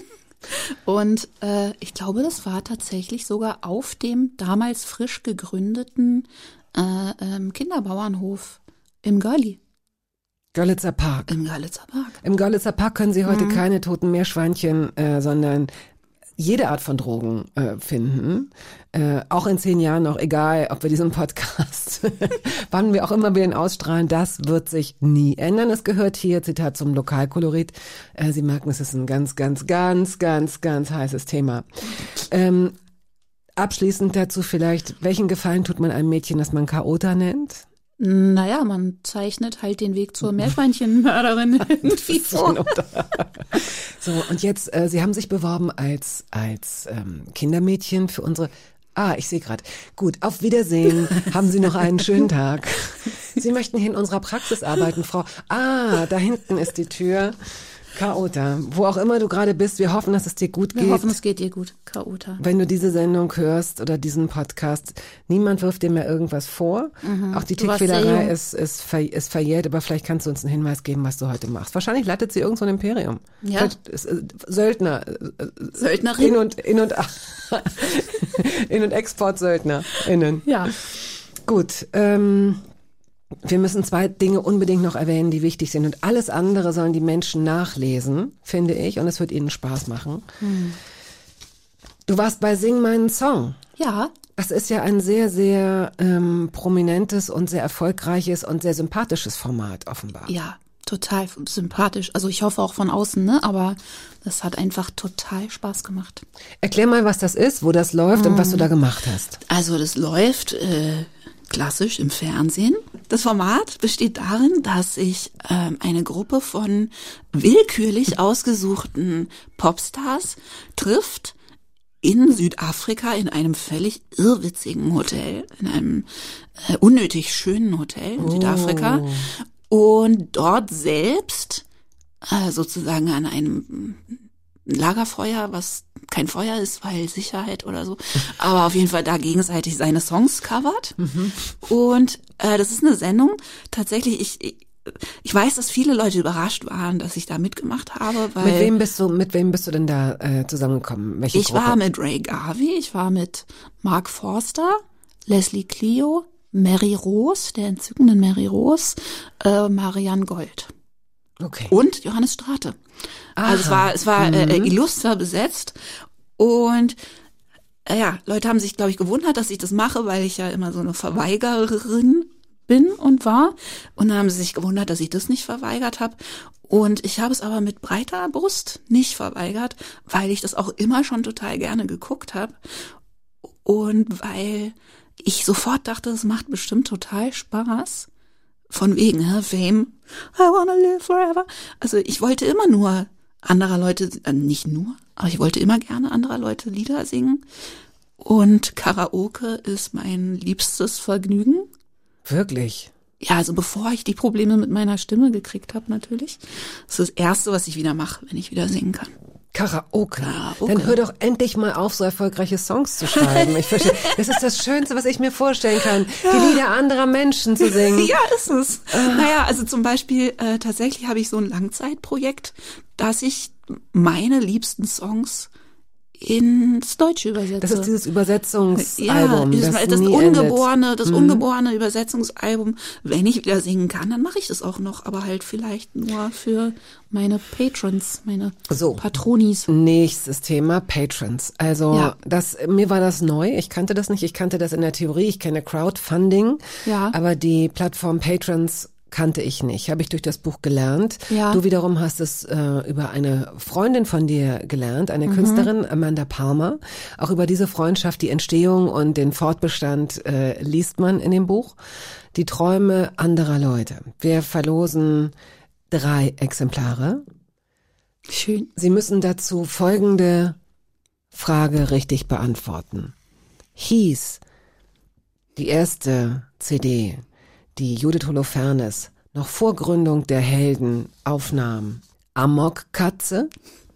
Und ich glaube, das war tatsächlich sogar auf dem damals frisch gegründeten Kinderbauernhof im Görli. Görlitzer Park. Im Görlitzer Park. Im Görlitzer Park können Sie heute keine toten Meerschweinchen, sondern jede Art von Drogen finden. Auch in 10 Jahren noch, egal, ob wir diesen Podcast, wann wir auch immer wieder ihn ausstrahlen, das wird sich nie ändern. Es gehört hier, Zitat, zum Lokalkolorit. Sie merken, es ist ein ganz, ganz, ganz, ganz, ganz heißes Thema. Abschließend dazu vielleicht, welchen Gefallen tut man einem Mädchen, das man Chaota nennt? Naja, man zeichnet halt den Weg zur Meerschweinchenmörderin irgendwie vor. So, und jetzt, Sie haben sich beworben als Kindermädchen für unsere... ich sehe gerade. Gut, auf Wiedersehen. Haben Sie noch einen schönen Tag. Sie möchten hier in unserer Praxis arbeiten, Frau... da hinten ist die Tür. Chaota, wo auch immer du gerade bist, wir hoffen, dass es dir gut geht. Wir hoffen, es geht dir gut, Chaota. Wenn du diese Sendung hörst oder diesen Podcast, niemand wirft dir mehr irgendwas vor. Auch die Tickfehlerei ist verjährt, aber vielleicht kannst du uns einen Hinweis geben, was du heute machst. Wahrscheinlich leitet sie irgend so ein Imperium. Ja. Söldner. Söldnerin. In- und Exportsöldnerinnen. Ja. Gut, wir müssen 2 Dinge unbedingt noch erwähnen, die wichtig sind. Und alles andere sollen die Menschen nachlesen, finde ich. Und es wird ihnen Spaß machen. Du warst bei Sing meinen Song. Ja. Das ist ja ein sehr, sehr prominentes und sehr erfolgreiches und sehr sympathisches Format, offenbar. Ja, total sympathisch. Also ich hoffe auch von außen, ne? Aber das hat einfach total Spaß gemacht. Erklär mal, was das ist, wo das läuft und was du da gemacht hast. Also das läuft klassisch im Fernsehen. Das Format besteht darin, dass sich eine Gruppe von willkürlich ausgesuchten Popstars trifft in Südafrika in einem völlig irrwitzigen Hotel, in einem unnötig schönen Hotel in Südafrika und dort selbst sozusagen an einem Lagerfeuer, was kein Feuer ist, weil Sicherheit oder so, aber auf jeden Fall da gegenseitig seine Songs covert. Und das ist eine Sendung, tatsächlich, ich weiß, dass viele Leute überrascht waren, dass ich da mitgemacht habe. Weil Mit wem bist du denn da zusammengekommen? Welche ich Gruppe? war mit Ray Garvey, ich war mit Mark Forster, Leslie Clio, Mary Rose, der entzückenden Mary Rose, Marianne Gold. Okay. Und Johannes Strate. Also es war illuster besetzt und Leute haben sich, glaube ich, gewundert, dass ich das mache, weil ich ja immer so eine Verweigerin bin und war. Und dann haben sie sich gewundert, dass ich das nicht verweigert habe. Und ich habe es aber mit breiter Brust nicht verweigert, weil ich das auch immer schon total gerne geguckt habe. Und weil ich sofort dachte, es macht bestimmt total Spaß. Von wegen, Fame, I wanna live forever. Also ich wollte immer nur anderer Leute, nicht nur, aber ich wollte immer gerne anderer Leute Lieder singen. Und Karaoke ist mein liebstes Vergnügen. Wirklich? Ja, also bevor ich die Probleme mit meiner Stimme gekriegt habe natürlich. Das ist das Erste, was ich wieder mache, wenn ich wieder singen kann. Karaoke. Dann hör doch endlich mal auf, so erfolgreiche Songs zu schreiben. Ich verstehe. Das ist das Schönste, was ich mir vorstellen kann, die Lieder anderer Menschen zu singen. Ja, ist es. Naja, also zum Beispiel, tatsächlich habe ich so ein Langzeitprojekt, dass ich meine liebsten Songs ins Deutsche übersetze. Das ist dieses Übersetzungsalbum. Ja, das ungeborene Übersetzungsalbum. Wenn ich wieder singen kann, dann mache ich das auch noch, aber halt vielleicht nur für meine Patrons, meine Patronis. Nächstes Thema, Patrons. Also mir war das neu. Ich kannte das nicht. Ich kannte das in der Theorie. Ich kenne Crowdfunding. Ja. Aber die Plattform Patrons kannte ich nicht, habe ich durch das Buch gelernt. Ja. Du wiederum hast es über eine Freundin von dir gelernt, eine Künstlerin, Amanda Palmer. Auch über diese Freundschaft, die Entstehung und den Fortbestand liest man in dem Buch. Die Träume anderer Leute. Wir verlosen 3 Exemplare. Schön. Sie müssen dazu folgende Frage richtig beantworten. Hieß die erste CD, die Judith Holofernes noch vor Gründung der Helden aufnahm, Amok-Katze,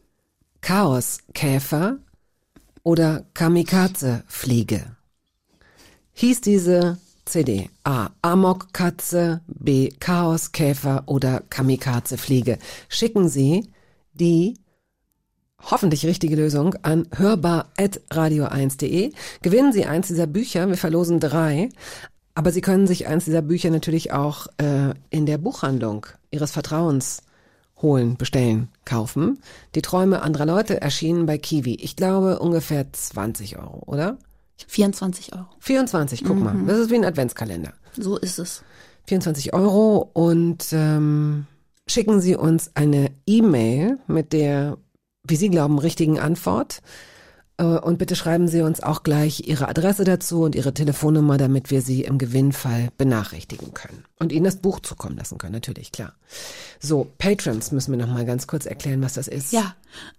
Chaoskäfer oder Kamikaze-Fliege? Hieß diese CD A. Amok-Katze, B. Chaoskäfer oder Kamikaze-Fliege? Schicken Sie die hoffentlich richtige Lösung an hörbar@radio1.de. Gewinnen Sie eins dieser Bücher, wir verlosen 3. Aber Sie können sich eins dieser Bücher natürlich auch in der Buchhandlung Ihres Vertrauens holen, bestellen, kaufen. Die Träume anderer Leute erschienen bei Kiwi. Ich glaube ungefähr 20 €, oder? 24 €. 24, guck mal. Das ist wie ein Adventskalender. So ist es. 24 € und schicken Sie uns eine E-Mail mit der, wie Sie glauben, richtigen Antwort. Und bitte schreiben Sie uns auch gleich Ihre Adresse dazu und Ihre Telefonnummer, damit wir Sie im Gewinnfall benachrichtigen können. Und Ihnen das Buch zukommen lassen können, natürlich, klar. So, Patrons müssen wir noch mal ganz kurz erklären, was das ist. Ja,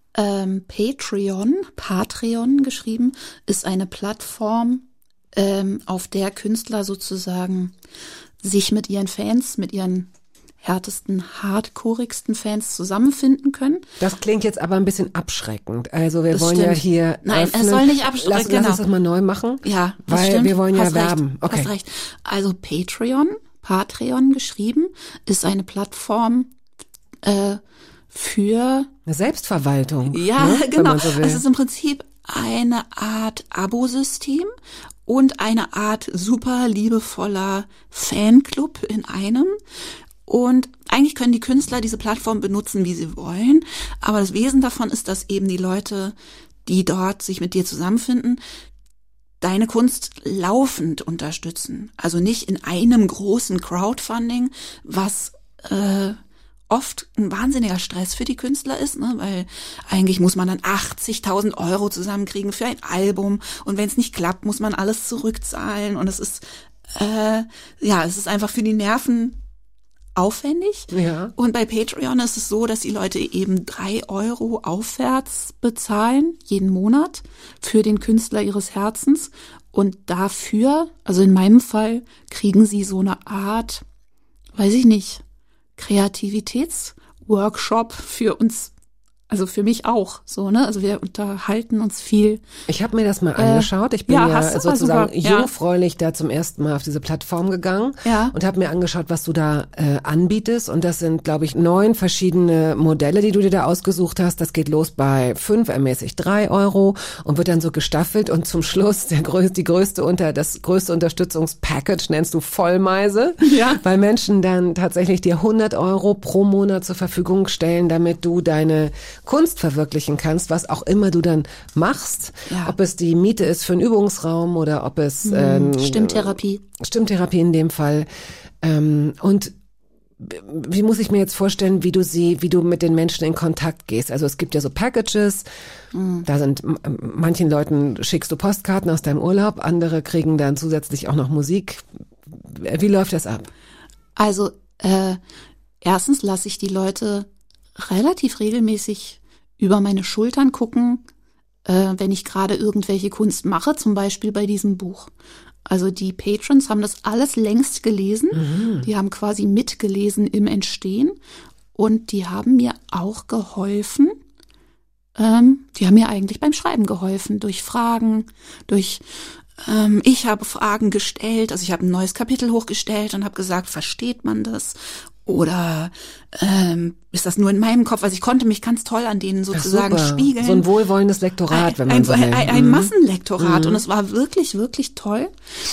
Patreon geschrieben, ist eine Plattform, auf der Künstler sozusagen sich mit ihren Fans, mit ihren härtesten, hardcoreigsten Fans zusammenfinden können. Das klingt jetzt aber ein bisschen abschreckend. Also wir Das wollen stimmt. ja hier Nein, öffnen. es soll nicht abschrecken, Lass uns das mal neu machen. Ja, das weil stimmt. wir wollen ja Hast werben. Recht. Okay. Hast recht. Also Patreon geschrieben, ist eine Plattform für Eine Selbstverwaltung. Ja, ne, wenn genau. man so will. Es ist im Prinzip eine Art Abosystem und eine Art super liebevoller Fanclub in einem. Und eigentlich können die Künstler diese Plattform benutzen, wie sie wollen. Aber das Wesen davon ist, dass eben die Leute, die dort sich mit dir zusammenfinden, deine Kunst laufend unterstützen. Also nicht in einem großen Crowdfunding, was oft ein wahnsinniger Stress für die Künstler ist, ne? Weil eigentlich muss man dann 80.000 € zusammenkriegen für ein Album und wenn es nicht klappt, muss man alles zurückzahlen und es ist es ist einfach für die Nerven aufwendig. Ja. Und bei Patreon ist es so, dass die Leute eben 3 € aufwärts bezahlen, jeden Monat, für den Künstler ihres Herzens. Und dafür, also in meinem Fall, kriegen sie so eine Art, weiß ich nicht, Kreativitätsworkshop für uns, also für mich auch, so, ne? Also wir unterhalten uns viel. Ich habe mir das mal angeschaut. Ich bin sozusagen jungfräulich da zum ersten Mal auf diese Plattform gegangen und habe mir angeschaut, was du da anbietest. Und das sind, glaube ich, 9 verschiedene Modelle, die du dir da ausgesucht hast. Das geht los bei 5, ermäßigt 3 € und wird dann so gestaffelt. Und zum Schluss das größte Unterstützungspackage nennst du Vollmeise, weil Menschen dann tatsächlich dir 100 € pro Monat zur Verfügung stellen, damit du deine Kunst verwirklichen kannst, was auch immer du dann machst. Ja. Ob es die Miete ist für einen Übungsraum oder ob es Stimmtherapie in dem Fall. Und wie muss ich mir jetzt vorstellen, wie du mit den Menschen in Kontakt gehst? Also es gibt ja so Packages, da sind manchen Leuten schickst du Postkarten aus deinem Urlaub, andere kriegen dann zusätzlich auch noch Musik. Wie läuft das ab? Also erstens lasse ich die Leute relativ regelmäßig über meine Schultern gucken, wenn ich gerade irgendwelche Kunst mache, zum Beispiel bei diesem Buch. Also die Patrons haben das alles längst gelesen, die haben quasi mitgelesen im Entstehen und die haben mir auch geholfen, die haben mir eigentlich beim Schreiben geholfen, durch Fragen, ich habe Fragen gestellt, also ich habe ein neues Kapitel hochgestellt und habe gesagt, versteht man das? Oder ist das nur in meinem Kopf? Also ich konnte mich ganz toll an denen sozusagen spiegeln. So ein wohlwollendes Lektorat, wenn man so will. Ein Massenlektorat. Und es war wirklich, wirklich toll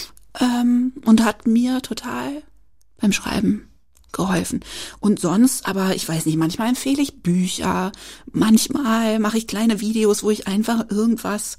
und hat mir total beim Schreiben geholfen. Und sonst, aber ich weiß nicht, manchmal empfehle ich Bücher, manchmal mache ich kleine Videos, wo ich einfach irgendwas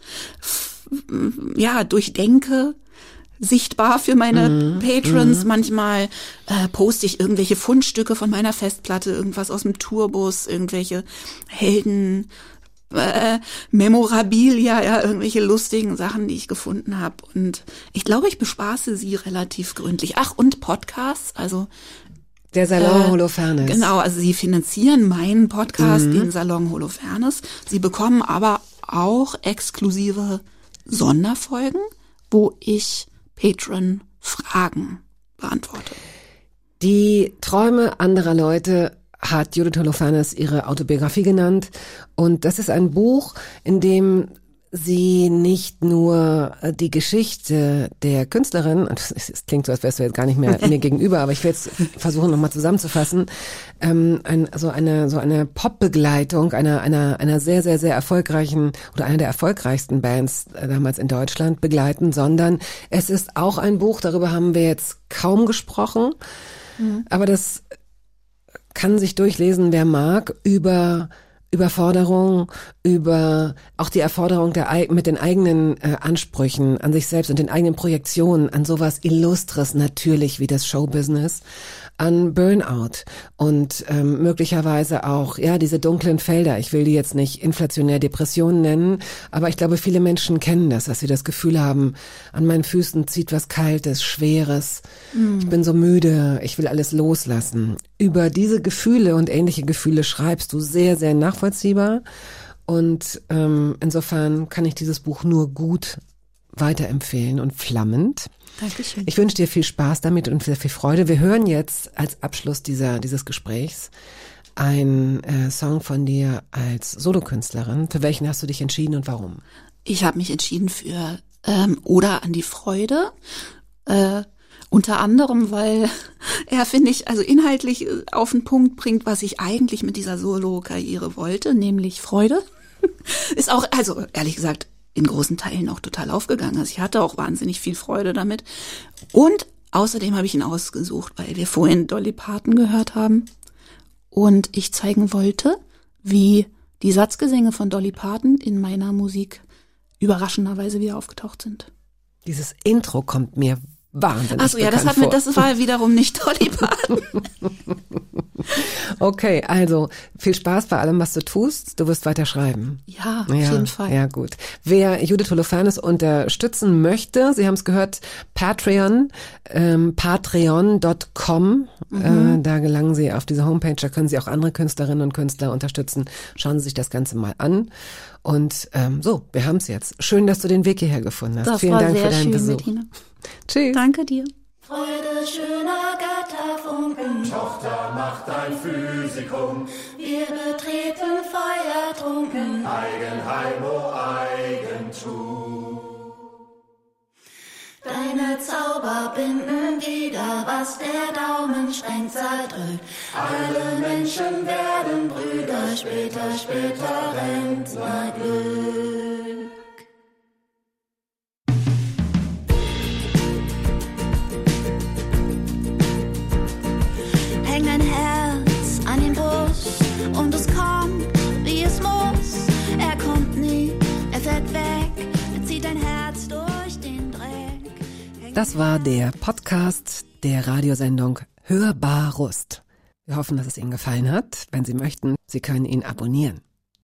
durchdenke, sichtbar für meine Patrons. Manchmal poste ich irgendwelche Fundstücke von meiner Festplatte, irgendwas aus dem Tourbus, irgendwelche Helden, Memorabilia, irgendwelche lustigen Sachen, die ich gefunden habe. Und ich glaube, ich bespaße sie relativ gründlich. Ach, und Podcasts, also der Salon Holofernes. Genau, also sie finanzieren meinen Podcast, den Salon Holofernes. Sie bekommen aber auch exklusive Sonderfolgen, wo ich Patron-Fragen beantworte. Die Träume anderer Leute hat Judith Holofernes ihre Autobiografie genannt. Und das ist ein Buch, in dem sie nicht nur die Geschichte der Künstlerin, und es klingt so, als wärst du jetzt gar nicht mehr mir gegenüber, aber ich will jetzt versuchen, nochmal zusammenzufassen, so eine Popbegleitung einer sehr, sehr, sehr erfolgreichen oder einer der erfolgreichsten Bands damals in Deutschland begleiten, sondern es ist auch ein Buch, darüber haben wir jetzt kaum gesprochen, aber das kann sich durchlesen, wer mag, über Überforderung, über auch die Erforderung mit den eigenen Ansprüchen an sich selbst und den eigenen Projektionen, an sowas Illustres natürlich wie das Showbusiness, an Burnout und möglicherweise auch diese dunklen Felder. Ich will die jetzt nicht inflationär Depressionen nennen, aber ich glaube, viele Menschen kennen das, dass sie das Gefühl haben, an meinen Füßen zieht was Kaltes, Schweres, ich bin so müde, ich will alles loslassen. Über diese Gefühle und ähnliche Gefühle schreibst du sehr, sehr nachvollziehbar und insofern kann ich dieses Buch nur gut weiterempfehlen und flammend. Dankeschön. Ich wünsche dir viel Spaß damit und sehr viel Freude. Wir hören jetzt als Abschluss dieses Gesprächs einen Song von dir als Solokünstlerin. Für welchen hast du dich entschieden und warum? Ich habe mich entschieden für Oder an die Freude. Unter anderem, weil er, finde ich, also inhaltlich auf den Punkt bringt, was ich eigentlich mit dieser Solo-Karriere wollte, nämlich Freude. Ist auch, also ehrlich gesagt, in großen Teilen auch total aufgegangen. Also ich hatte auch wahnsinnig viel Freude damit. Und außerdem habe ich ihn ausgesucht, weil wir vorhin Dolly Parton gehört haben. Und ich zeigen wollte, wie die Satzgesänge von Dolly Parton in meiner Musik überraschenderweise wieder aufgetaucht sind. Dieses Intro kommt mir wahnsinnig Achso, ja, das war wiederum nicht Dolly Parton. Okay, also viel Spaß bei allem, was du tust. Du wirst weiter schreiben. Ja, auf jeden Fall. Ja, gut. Wer Judith Holofernes unterstützen möchte, Sie haben es gehört, Patreon, patreon.com, da gelangen Sie auf diese Homepage, da können Sie auch andere Künstlerinnen und Künstler unterstützen. Schauen Sie sich das Ganze mal an. Und wir haben es jetzt. Schön, dass du den Weg hierher gefunden hast. Vielen Dank für deinen Besuch. Bettina. Tschüss. Danke dir. Freude schöner Götterfunken, Tochter, mach dein Physikum, wir betreten feuertrunken, Eigenheim, oh Eigentum. Deine Zauber binden wieder, was der Daumenschränk zerdrückt. Alle Menschen werden Brüder, später Rentnerglück. Häng dein Herz an den Brust und es kommt, wie es muss. Er kommt nie, er fährt weg, er zieht dein Herz durch den Dreck. Das war der Podcast der Radiosendung Hörbar Rust. Wir hoffen, dass es Ihnen gefallen hat. Wenn Sie möchten, Sie können ihn abonnieren.